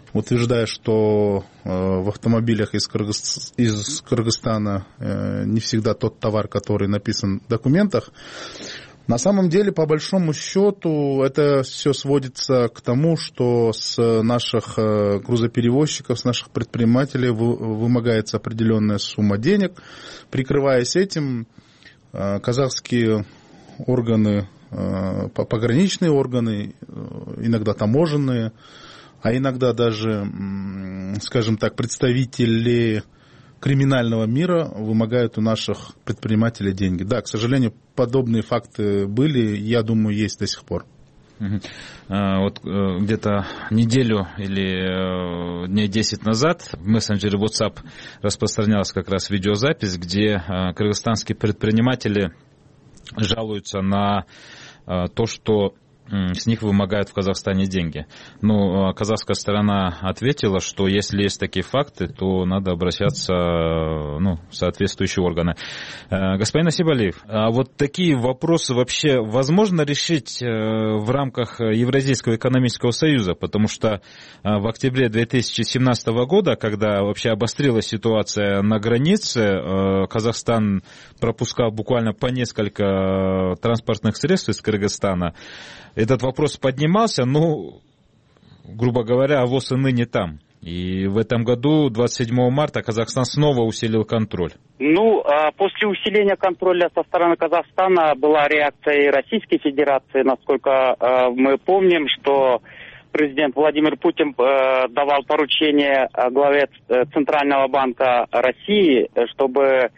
утверждая, что в автомобилях из, Кыргыз... из Кыргызстана не всегда тот товар, который написан в документах. На самом деле, по большому счету, это все сводится к тому, что с наших грузоперевозчиков, с наших предпринимателей вымогается определенная сумма денег. Прикрываясь этим, казахские органы, пограничные органы, иногда таможенные, а иногда даже, скажем так, представители криминального мира вымогают у наших предпринимателей деньги. Да, к сожалению, подобные факты были, я думаю, есть до сих пор. Угу. А, вот где-то неделю или дней десять назад в мессенджере WhatsApp распространялась как раз видеозапись, где кыргызстанские предприниматели жалуются на то, что с них вымогают в Казахстане деньги. Но казахская сторона ответила, что если есть такие факты, то надо обращаться, ну, в соответствующие органы. Господин Насибалиев, а вот такие вопросы вообще возможно решить в рамках Евразийского экономического союза? Потому что в октябре две тысячи семнадцатого года, когда вообще обострилась ситуация на границе, Казахстан пропускал буквально по несколько транспортных средств из Кыргызстана. Этот вопрос поднимался, но, грубо говоря, ВОЗ и ныне там. И в этом году, двадцать седьмого марта, Казахстан снова усилил контроль. Ну, после усиления контроля со стороны Казахстана была реакция и Российской Федерации. Насколько мы помним, что президент Владимир Путин давал поручение главе Центрального банка России, чтобы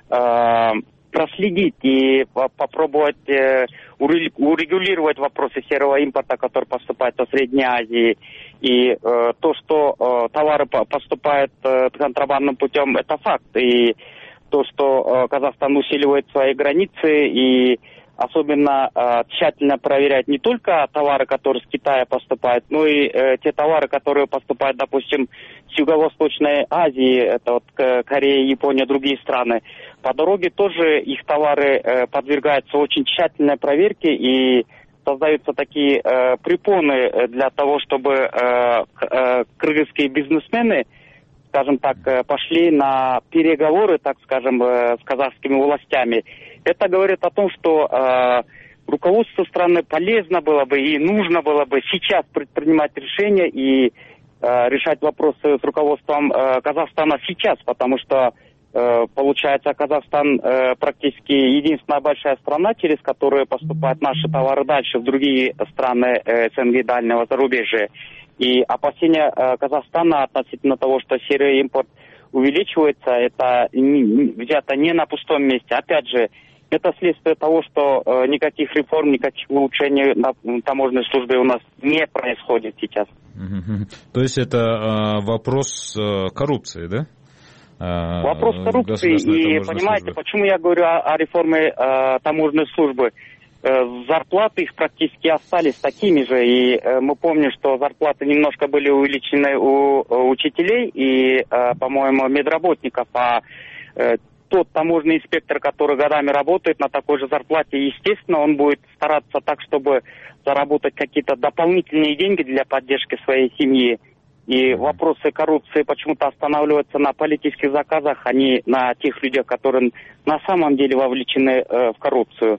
проследить и попробовать урегулировать вопросы серого импорта, который поступает со Средней Азии. И э, то, что э, товары поступают э, контрабандным путем, это факт. И то, что э, Казахстан усиливает свои границы и особенно э, тщательно проверяет не только товары, которые с Китая поступают, но и э, те товары, которые поступают, допустим, с Юго-Восточной Азии, это вот Корея, Япония, другие страны. По дороге тоже их товары э, подвергаются очень тщательной проверке и создаются такие э, препоны для того, чтобы э, э, кыргызские бизнесмены, скажем так, э, пошли на переговоры, так скажем, э, с казахскими властями. Это говорит о том, что э, руководству страны полезно было бы и нужно было бы сейчас предпринимать решения и э, решать вопросы с руководством э, Казахстана сейчас, потому что э, получается, Казахстан э, практически единственная большая страна, через которую поступают наши товары дальше в другие страны э, СНГ дальнего зарубежья. И опасения э, Казахстана относительно того, что серый импорт увеличивается, это не, взято не на пустом месте. Опять же, это следствие того, что э, никаких реформ, никаких улучшений на таможенной службе у нас не происходит сейчас. То есть это э, вопрос э, коррупции, да? Э, вопрос коррупции. И понимаете, службы. Почему я говорю о, о реформе э, таможенной службы? Э, зарплаты их практически остались такими же. И э, мы помним, что зарплаты немножко были увеличены у, у учителей и, э, по-моему, медработников. А э, тот таможенный инспектор, который годами работает на такой же зарплате, естественно, он будет стараться так, чтобы заработать какие-то дополнительные деньги для поддержки своей семьи. И вопросы коррупции почему-то останавливаются на политических заказах, а не на тех людях, которые на самом деле вовлечены э, в коррупцию.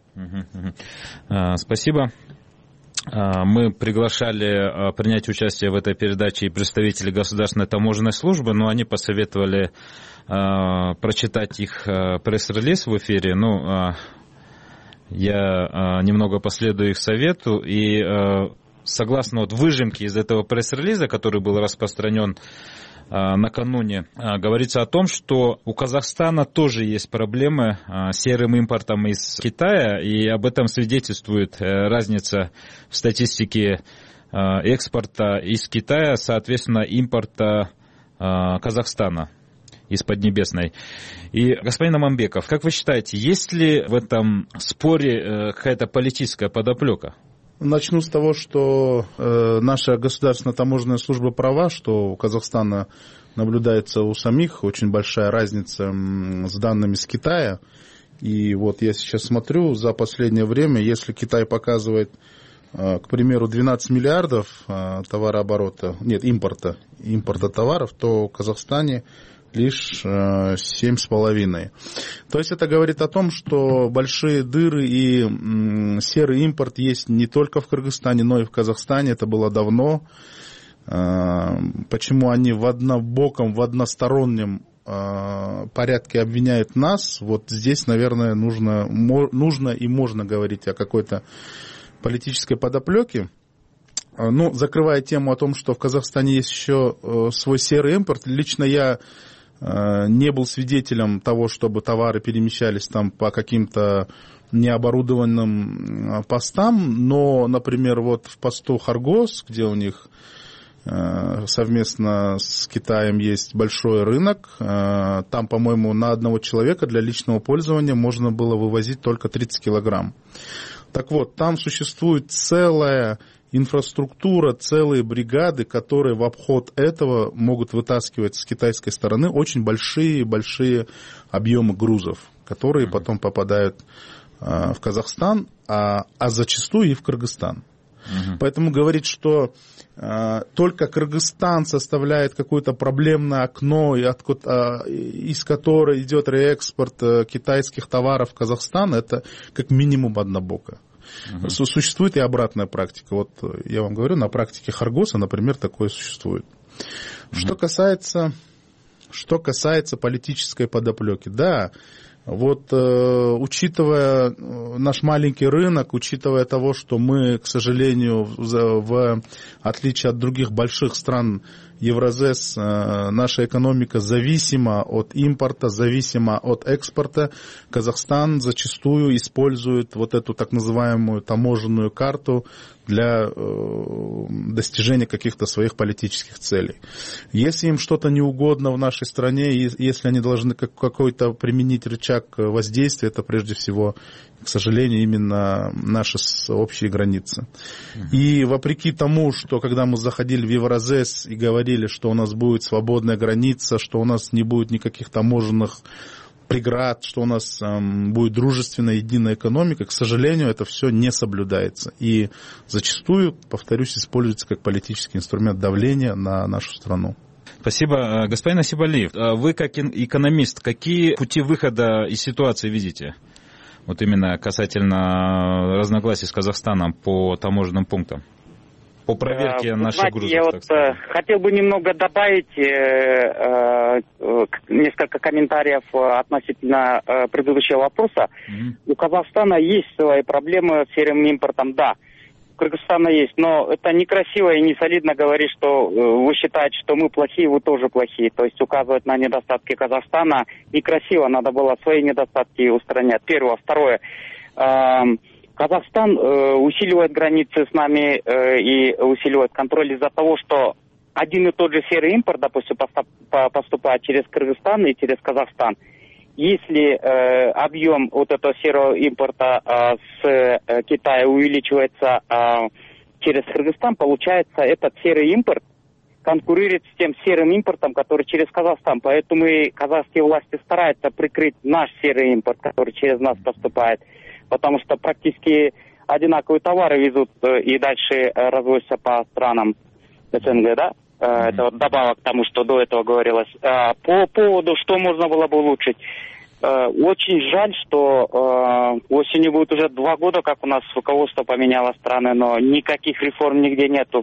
Спасибо. Мы приглашали принять участие в этой передаче и представителей Государственной таможенной службы, но они посоветовали прочитать их пресс-релиз в эфире. Ну, я немного последую их совету. И согласно вот выжимке из этого пресс-релиза, который был распространен накануне, говорится о том, что у Казахстана тоже есть проблемы с серым импортом из Китая, и об этом свидетельствует разница в статистике экспорта из Китая, соответственно, импорта Казахстана из Поднебесной. И, господин Аманбеков, как вы считаете, есть ли в этом споре какая-то политическая подоплека? Начну с того, что э, наша государственная таможенная служба права, что у Казахстана наблюдается у самих очень большая разница с данными с Китая. И вот я сейчас смотрю, за последнее время, если Китай показывает к примеру, двенадцать миллиардов товарооборота, нет, импорта, импорта товаров, то в Казахстане лишь семь с половиной. То есть это говорит о том, что большие дыры и серый импорт есть не только в Кыргызстане, но и в Казахстане. Это было давно. Почему они в однобоком, в одностороннем порядке обвиняют нас? Вот здесь, наверное, нужно, нужно и можно говорить о какой-то политической подоплеке. Ну, закрывая тему о том, что в Казахстане есть еще свой серый импорт, лично я не был свидетелем того, чтобы товары перемещались там по каким-то необорудованным постам, но, например, вот в посту Харгос, где у них совместно с Китаем есть большой рынок, там, по-моему, на одного человека для личного пользования можно было вывозить только тридцать килограмм. Так вот, там существует целая инфраструктура, целые бригады, которые в обход этого могут вытаскивать с китайской стороны очень большие-большие объемы грузов, которые потом попадают в Казахстан, а, а зачастую и в Кыргызстан. Uh-huh. Поэтому говорить, что э, только Кыргызстан составляет какое-то проблемное окно, и от, э, из которого идет реэкспорт э, китайских товаров в Казахстан, это как минимум однобоко. Uh-huh. Существует и обратная практика. Вот я вам говорю, на практике Харгоса, например, такое существует. Uh-huh. Что касается, что касается политической подоплеки, да, вот, э, учитывая наш маленький рынок, учитывая того, что мы, к сожалению, в, в отличие от других больших стран Евразес, э, наша экономика зависима от импорта, зависима от экспорта, Казахстан зачастую использует вот эту так называемую таможенную карту для э, достижения каких-то своих политических целей. Если им что-то не угодно в нашей стране, если они должны какой-то применить рычаг воздействия, это прежде всего, к сожалению, именно наши общие границы. Uh-huh. И вопреки тому, что когда мы заходили в Евразес и говорили, что у нас будет свободная граница, что у нас не будет никаких таможенных преград, что у нас эм, будет дружественная единая экономика, к сожалению, это все не соблюдается. И зачастую, повторюсь, используется как политический инструмент давления на нашу страну. Спасибо. Господин Асибалиев, вы как экономист, какие пути выхода из ситуации видите? Вот именно касательно разногласий с Казахстаном по таможенным пунктам. По проверке Вы наших знаете, грузов. Я вот э, хотел бы немного добавить э, э, несколько комментариев относительно э, предыдущего вопроса. Mm-hmm. У Казахстана есть свои проблемы с серым импортом, да. У Кыргызстана есть, но это некрасиво и не солидно говорить, что э, вы считаете, что мы плохие, вы тоже плохие. То есть указывать на недостатки Казахстана некрасиво, надо было свои недостатки устранять. Первое. Второе. Э, Казахстан э, усиливает границы с нами э, и усиливает контроль из-за того, что один и тот же серый импорт, допустим, поступ, поступает через Кыргызстан и через Казахстан. Если э, объем вот этого серого импорта э, с э, Китая увеличивается э, через Кыргызстан, получается, этот серый импорт конкурирует с тем серым импортом, который через Казахстан. Поэтому и казахские власти стараются прикрыть наш серый импорт, который через нас поступает. Потому что практически одинаковые товары везут и дальше развозятся по странам СНГ, да? Mm-hmm. Это вот добавок к тому, что до этого говорилось. По поводу, что можно было бы улучшить. Очень жаль, что осенью будет уже два года, как у нас руководство поменяло страны, но никаких реформ нигде нету.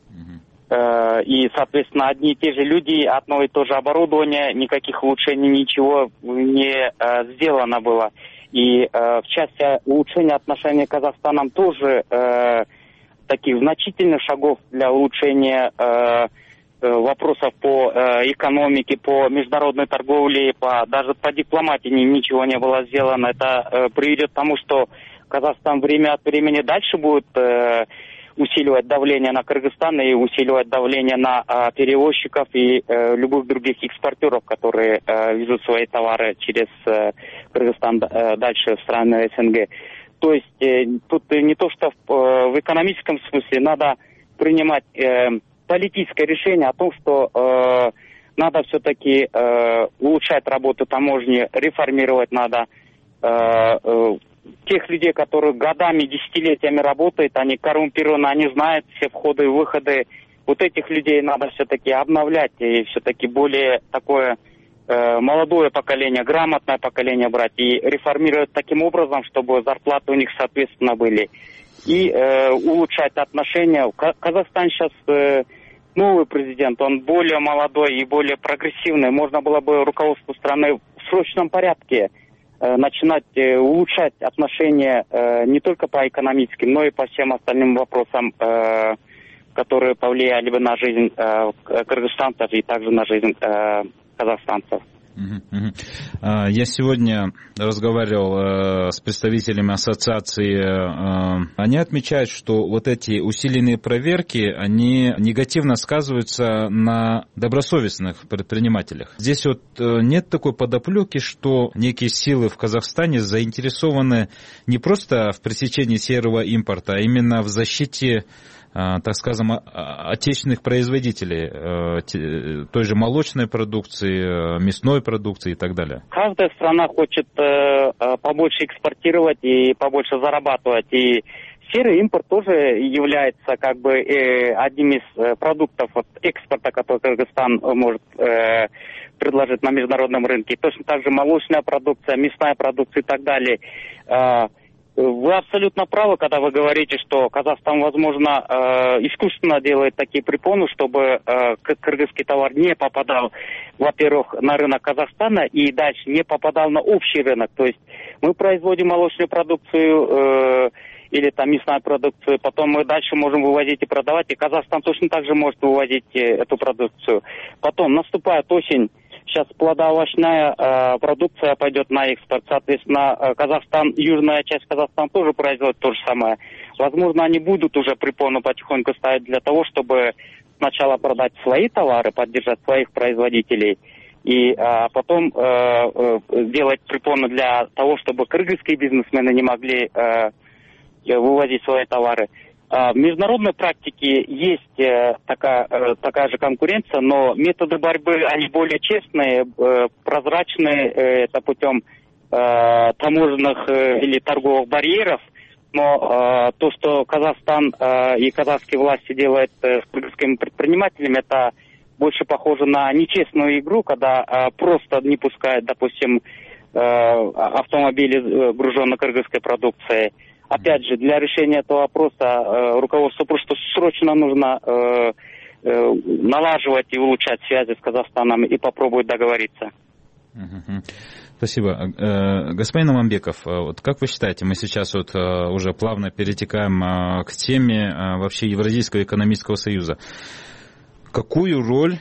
Mm-hmm. И, соответственно, одни и те же люди, одно и то же оборудование, никаких улучшений, ничего не сделано было. И э, в части улучшения отношений с Казахстаном тоже э, таких значительных шагов для улучшения э, э, вопросов по э, экономике, по международной торговле, по, даже по дипломатии ничего не было сделано. Это э, приведет к тому, что Казахстан время от времени дальше будет э, усиливать давление на Кыргызстан и усиливать давление на э, перевозчиков и э, любых других экспортеров, которые э, везут свои товары через э, Кыргызстан э, дальше в страны СНГ. То есть э, тут не то, что в, э, в экономическом смысле надо принимать э, политическое решение о том, что э, надо все-таки э, улучшать работу таможни, реформировать надо, э, э, тех людей, которые годами, десятилетиями работают, они коррумпированы, они знают все входы и выходы. Вот этих людей надо все-таки обновлять и все-таки более такое э, молодое поколение, грамотное поколение брать и реформировать таким образом, чтобы зарплаты у них соответственно были. И э, улучшать отношения. Казахстан сейчас э, новый президент, он более молодой и более прогрессивный. Можно было бы руководству страны в срочном порядке э, начинать э, улучшать отношения э, не только по экономическим, но и по всем остальным вопросам, э, которые повлияли бы на жизнь э, кыргызстанцев и также на жизнь э, казахстанцев. Я сегодня разговаривал с представителями ассоциации. Они отмечают, что вот эти усиленные проверки, они негативно сказываются на добросовестных предпринимателях. Здесь вот нет такой подоплеки, что некие силы в Казахстане заинтересованы не просто в пресечении серого импорта, а именно в защите, так скажем, отечественных производителей, той же молочной продукции, мясной продукции и так далее. Каждая страна хочет побольше экспортировать и побольше зарабатывать. И серый импорт тоже является как бы одним из продуктов экспорта, который Кыргызстан может предложить на международном рынке. Точно так же молочная продукция, мясная продукция и так далее. Вы абсолютно правы, когда вы говорите, что Казахстан, возможно, э, искусственно делает такие препоны, чтобы э, кыргызский товар не попадал, во-первых, на рынок Казахстана и дальше не попадал на общий рынок. То есть мы производим молочную продукцию э, или там мясную продукцию, потом мы дальше можем вывозить и продавать, и Казахстан точно так же может вывозить э, эту продукцию. Потом наступает осень. Сейчас плодоовощная э, продукция пойдет на экспорт. Соответственно, э, Казахстан, южная часть Казахстана тоже производит то же самое. Возможно, они будут уже препоны потихоньку ставить для того, чтобы сначала продать свои товары, поддержать своих производителей, и э, потом э, э, делать препоны для того, чтобы кыргызские бизнесмены не могли э, вывозить свои товары. В международной практике есть такая, такая же конкуренция, но методы борьбы, они более честные, прозрачные, это путем таможенных или торговых барьеров. Но то, что Казахстан и казахские власти делают с кыргызскими предпринимателями, это больше похоже на нечестную игру, когда просто не пускают, допустим, автомобили, груженные кыргызской продукцией. Опять же, для решения этого вопроса э, руководству просто срочно нужно э, э, налаживать и улучшать связи с Казахстаном и попробовать договориться. Спасибо. Господин Аманбеков, вот как вы считаете, мы сейчас вот уже плавно перетекаем к теме вообще Евразийского экономического союза. Какую роль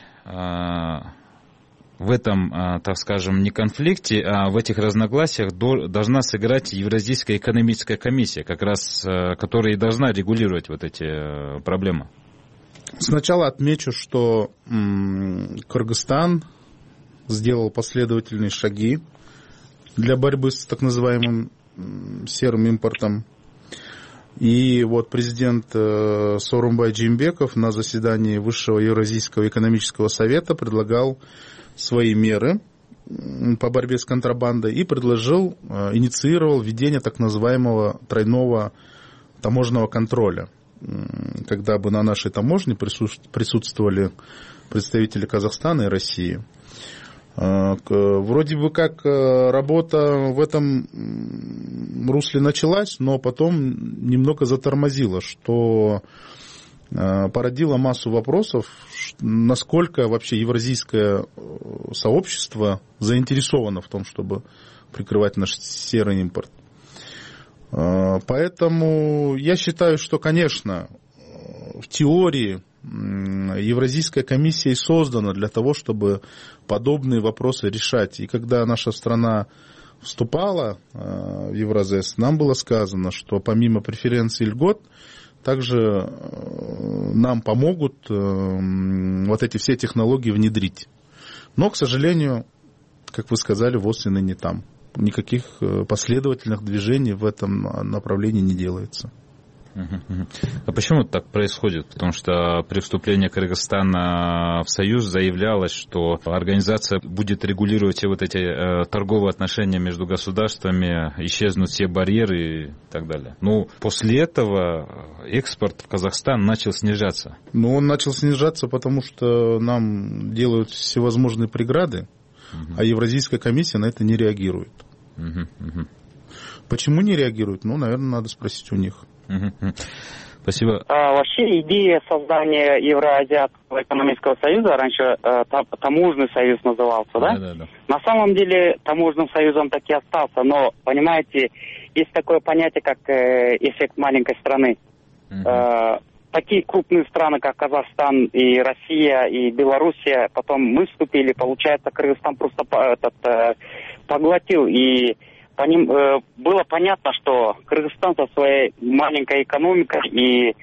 в этом, так скажем, не конфликте, а в этих разногласиях должна сыграть Евразийская экономическая комиссия, как раз, которая и должна регулировать вот эти проблемы? Сначала отмечу, что Кыргызстан сделал последовательные шаги для борьбы с так называемым серым импортом. И вот президент Сооронбай Жээнбеков на заседании Высшего Евразийского экономического совета предлагал свои меры по борьбе с контрабандой и предложил, инициировал введение так называемого тройного таможенного контроля, когда бы на нашей таможне присутствовали представители Казахстана и России. Вроде бы как работа в этом русле началась, но потом немного затормозила, что породило массу вопросов, насколько вообще евразийское сообщество заинтересовано в том, чтобы прикрывать наш серый импорт. Поэтому я считаю, что, конечно, в теории Евразийская комиссия и создана для того, чтобы подобные вопросы решать. И когда наша страна вступала в Евразес, нам было сказано, что помимо преференций и льгот, также нам помогут вот эти все технологии внедрить. Но, к сожалению, как вы сказали, ВОЗ и ныне там. Никаких последовательных движений в этом направлении не делается. А почему так происходит? Потому что при вступлении Кыргызстана в Союз заявлялось, что организация будет регулировать все вот эти э, торговые отношения между государствами, исчезнут все барьеры и так далее. Ну, после этого экспорт в Казахстан начал снижаться. Ну, он начал снижаться, потому что нам делают всевозможные преграды, угу. а Евразийская комиссия на это не реагирует. Угу, угу. Почему не реагируют? Ну, наверное, надо спросить у них. Спасибо. А, вообще идея создания Евроазиатского экономического союза, раньше э, таможенный союз назывался, да? Да, да, да? На самом деле таможенным союзом так и остался, но, понимаете, есть такое понятие, как э, эффект маленькой страны. Uh-huh. Э, такие крупные страны, как Казахстан и Россия и Белоруссия, потом мы вступили, получается, Кыргызстан просто этот, э, поглотил, и по ним э, было понятно, что Кыргызстан со своей маленькой экономикой и э,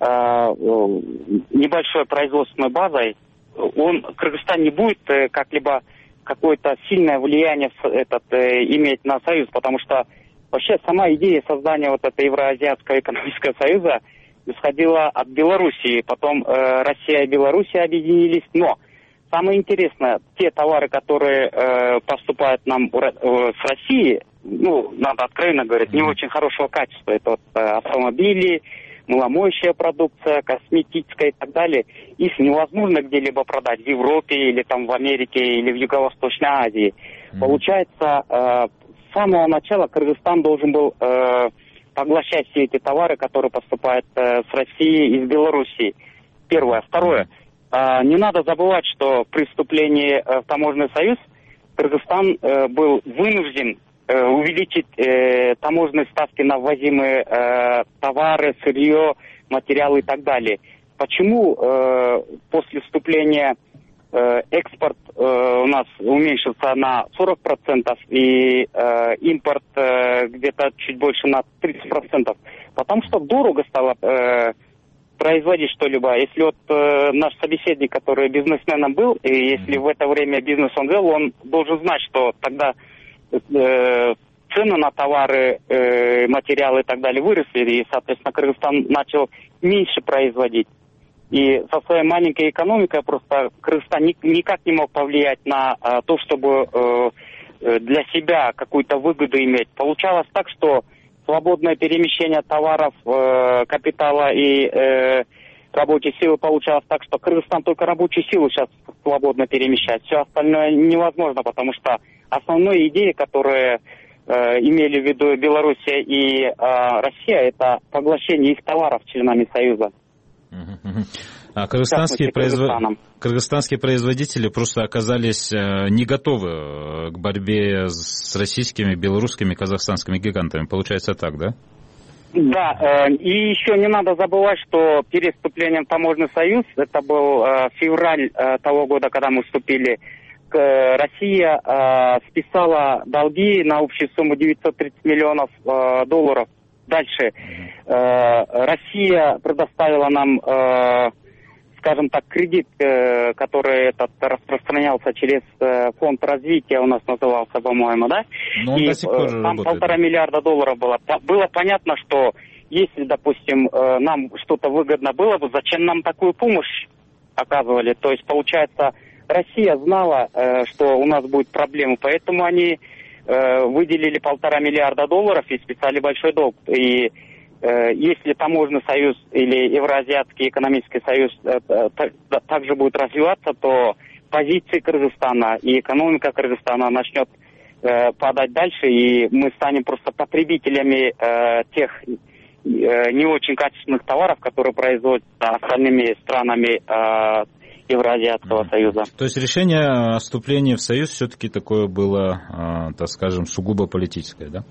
небольшой производственной базой, он, Кыргызстан не будет э, как-либо какое-то сильное влияние этот, э, иметь на союз, потому что вообще сама идея создания вот этого Евроазиатского экономического союза исходила от Белоруссии, потом э, Россия и Белоруссия объединились, но самое интересное, те товары, которые э, поступают нам э, с России, ну, надо откровенно говорить, не очень хорошего качества. Это вот, э, автомобили, мыломоющая продукция, косметическая и так далее. Их невозможно где-либо продать в Европе или там в Америке или в Юго-Восточной Азии. Mm-hmm. Получается, э, с самого начала Кыргызстан должен был э, поглощать все эти товары, которые поступают э, с России и с Белоруссии. Первое. Второе. Э, не надо забывать, что при вступлении э, в таможенный союз Кыргызстан э, был вынужден увеличить э, таможенные ставки на ввозимые э, товары, сырье, материалы и так далее. Почему э, после вступления э, экспорт э, у нас уменьшился на сорок процентов и э, импорт э, где-то чуть больше на тридцать процентов? Потому что дорого стало э, производить что-либо. Если вот э, наш собеседник, который бизнесменом был, и если в это время бизнес он вел, он должен знать, что тогда цены на товары, э, материалы и так далее выросли, и, соответственно, Кыргызстан начал меньше производить. И со своей маленькой экономикой просто Кыргызстан ни, никак не мог повлиять на э, то, чтобы э, для себя какую-то выгоду иметь. Получалось так, что свободное перемещение товаров, э, капитала и э, рабочей силы получалось так, что Кыргызстан только рабочую силу сейчас свободно перемещает. Все остальное невозможно, потому что основные идеи, которые э, имели в виду Белоруссия и э, Россия, это поглощение их товаров членами Союза. А кыргызстанские, производ... кыргызстанские производители просто оказались э, не готовы к борьбе с российскими, белорусскими, казахстанскими гигантами. Получается так, да? Да, э, и еще не надо забывать, что перед вступлением в таможенный союз, это был э, февраль э, того года, когда мы вступили, э, Россия э, списала долги на общую сумму девятьсот тридцать миллионов э, долларов. Дальше э, Россия предоставила нам, э, скажем так, кредит, э, который этот распространялся через э, фонд развития, у нас назывался, по-моему, да? Но и до сих пор э, там работает. полтора миллиарда долларов было. Было понятно, что если, допустим, э, нам что-то выгодно было бы, зачем нам такую помощь оказывали? То есть, получается, Россия знала, э, что у нас будет проблемы, поэтому они э, выделили полтора миллиарда долларов и списали большой долг. И э, если таможенный союз или Евроазиатский экономический союз э, э, также будет развиваться, то позиции Кыргызстана и экономика Кыргызстана начнет э, падать дальше, и мы станем просто потребителями э, тех э, не очень качественных товаров, которые производятся остальными странами э, Евроазиатского союза. То есть решение о вступлении в союз все-таки такое было, так скажем, сугубо политическое, да?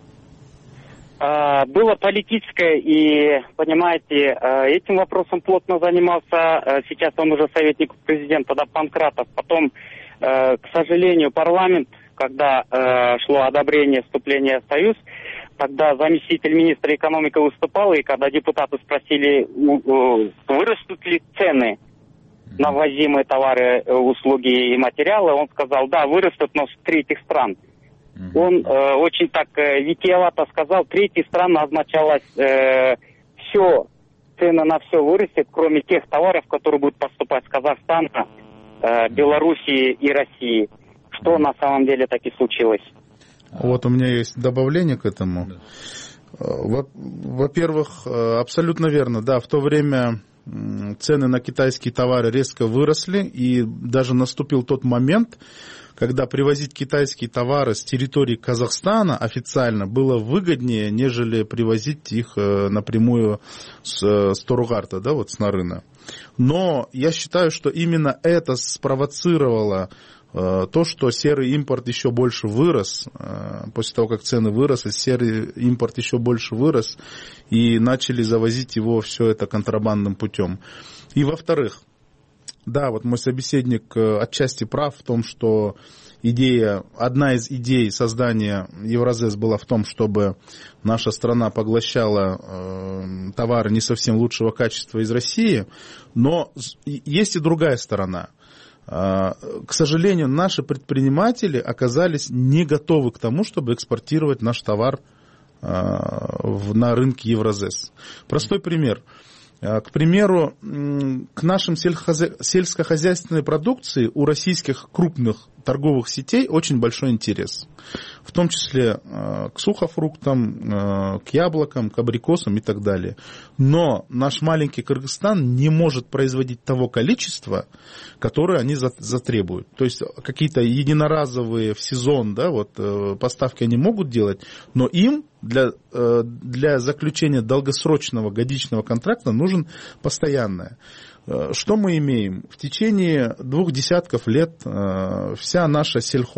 Было политическое, и, понимаете, этим вопросом плотно занимался, сейчас он уже советник президента, да, Панкратов. Потом, к сожалению, парламент, когда шло одобрение вступления в союз, тогда заместитель министра экономики выступал, и когда депутаты спросили, вырастут ли цены на ввозимые товары, услуги и материалы, он сказал, да, вырастут, но с третьих стран. Он э, очень так э, витиевато сказал, третьи страны означалось э, все, цены на все вырастет, кроме тех товаров, которые будут поступать с Казахстана, э, Белоруссии и России. Что на самом деле так и случилось? Вот у меня есть добавление к этому. Во-первых, абсолютно верно, да, в то время цены на китайские товары резко выросли, и даже наступил тот момент, когда привозить китайские товары с территории Казахстана официально было выгоднее, нежели привозить их напрямую с Торугарта, да, вот с Нарына. Но я считаю, что именно это спровоцировало то, что серый импорт еще больше вырос, после того, как цены выросли, серый импорт еще больше вырос, и начали завозить его все это контрабандным путем. И во-вторых, да, вот мой собеседник отчасти прав в том, что идея, одна из идей создания Евразес была в том, чтобы наша страна поглощала э, товары не совсем лучшего качества из России, но есть и другая сторона. К сожалению, наши предприниматели оказались не готовы к тому, чтобы экспортировать наш товар на рынке Евразес. Простой пример. К примеру, к нашим сельскохозяйственной продукции у российских крупных торговых сетей очень большой интерес. В том числе к сухофруктам, к яблокам, к абрикосам и так далее. Но наш маленький Кыргызстан не может производить того количества, которое они затребуют. То есть какие-то единоразовые в сезон, да, вот, поставки они могут делать, но им для, для заключения долгосрочного годичного контракта нужен постоянное. Что мы имеем? В течение двух десятков лет вся наша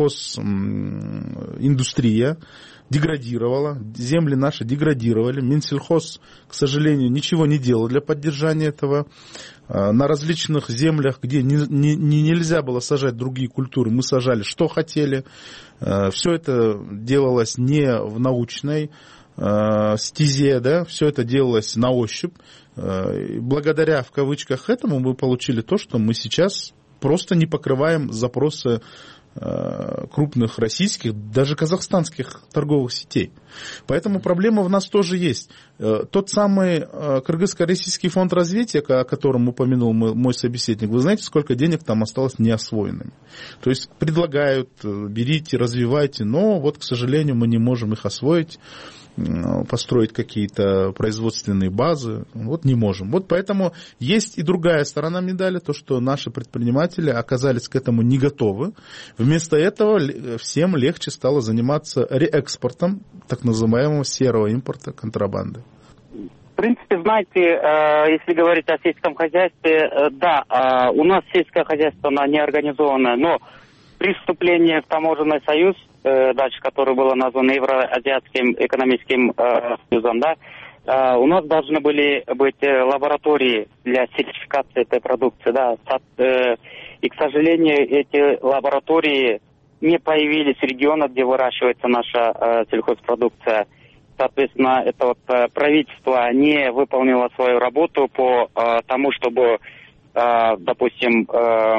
сельхозиндустрия деградировала, земли наши деградировали, Минсельхоз, к сожалению, ничего не делал для поддержания этого. На различных землях, где не, не, нельзя было сажать другие культуры, мы сажали что хотели. Все это делалось не в научной стезе, да, все это делалось на ощупь. Благодаря, в кавычках, этому мы получили то, что мы сейчас просто не покрываем запросы крупных российских, даже казахстанских торговых сетей. Поэтому проблема в нас тоже есть. Тот самый Кыргызско-российский фонд развития, о котором упомянул мой собеседник, вы знаете, сколько денег там осталось неосвоенными? То есть предлагают, берите, развивайте, но вот, к сожалению, мы не можем их освоить, построить какие-то производственные базы, вот не можем. Вот поэтому есть и другая сторона медали, то, что наши предприниматели оказались к этому не готовы. Вместо этого всем легче стало заниматься реэкспортом так называемого серого импорта, контрабанды. В принципе, знаете, если говорить о сельском хозяйстве, да, у нас сельское хозяйство, оно не организованное, но при вступлении в таможенный союз, дальше, который было названо Евроазиатским экономическим э, союзом, да, э, у нас должны были быть лаборатории для сертификации этой продукции, да, э, и, к сожалению, эти лаборатории не появились в регионах, где выращивается наша э, сельхозпродукция. Соответственно, это вот э, правительство не выполнило свою работу по э, тому, чтобы, э, допустим, э,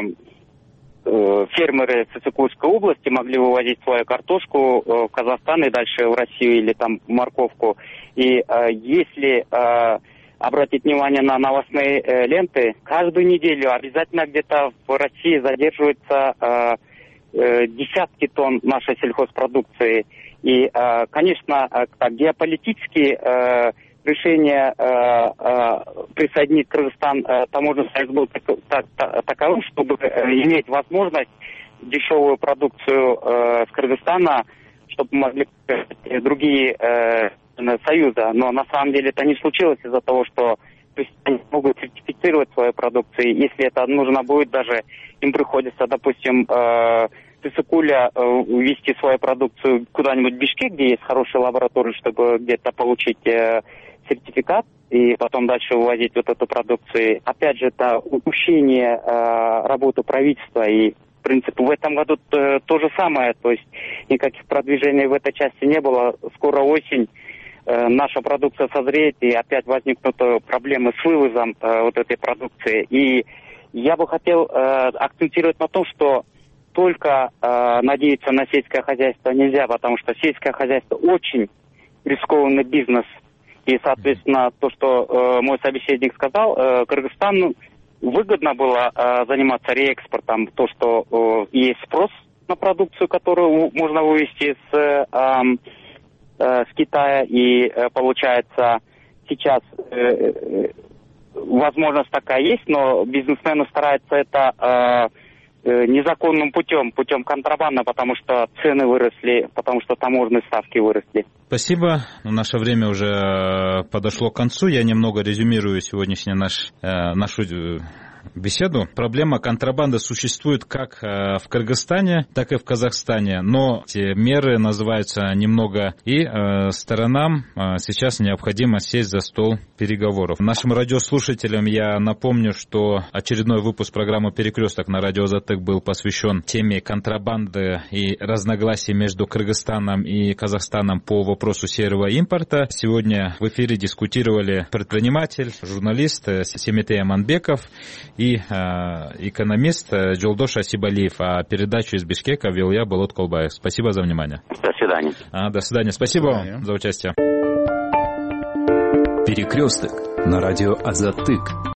фермеры Цицикульской области могли вывозить свою картошку в Казахстан и дальше в Россию или там морковку. И э, если э, обратить внимание на новостные э, ленты, каждую неделю обязательно где-то в России задерживаются э, э, десятки тонн нашей сельхозпродукции. И, э, конечно, э, геополитически э, решение э, э, присоединить Кыргызстан э, таможенный союз был так, так, так, таковым, чтобы э, иметь возможность дешевую продукцию э, с Кыргызстана, чтобы могли э, другие э, союза. Но на самом деле это не случилось из-за того, что они могут сертифицировать свою продукцию. Если это нужно будет, даже им приходится, допустим, э, Цицикуля э, ввести свою продукцию куда-нибудь в Бишкек, где есть хорошие лаборатории, чтобы где-то получить э, сертификат и потом дальше вывозить вот эту продукцию. Опять же, это упущение э, работы правительства. И, в принципе, в этом году э, то же самое. То есть никаких продвижений в этой части не было. Скоро осень, э, наша продукция созреет, и опять возникнут проблемы с вывозом э, вот этой продукции. И я бы хотел э, акцентировать на том, что только э, надеяться на сельское хозяйство нельзя, потому что сельское хозяйство очень рискованный бизнес. И, соответственно, то, что э, мой собеседник сказал, э, Кыргызстану выгодно было э, заниматься реэкспортом, то, что э, есть спрос на продукцию, которую можно вывести с, э, э, с Китая, и э, получается сейчас э, э, возможность такая есть, но бизнесмены стараются это э, э, незаконным путем, путем контрабанды, потому что цены выросли, потому что таможенные ставки выросли. Спасибо. Наше время уже подошло к концу. Я немного резюмирую сегодняшнюю наш, э, нашу беседу. Проблема контрабанды существует как в Кыргызстане, так и в Казахстане, но эти меры называются немного, и э, сторонам э, сейчас необходимо сесть за стол переговоров. Нашим радиослушателям я напомню, что очередной выпуск программы «Перекресток» на радио «Азаттык» был посвящен теме контрабанды и разногласий между Кыргызстаном и Казахстаном по вопросу серого импорта. Сегодня в эфире дискутировали предприниматель, журналист Семетей Аманбеков и э, экономист Жолдош Асибалиев. А передачу из Бишкека вел я, Болот Колбаев. Спасибо за внимание. До свидания. А, до свидания. Спасибо вам за участие. Перекресток на радио Азаттык.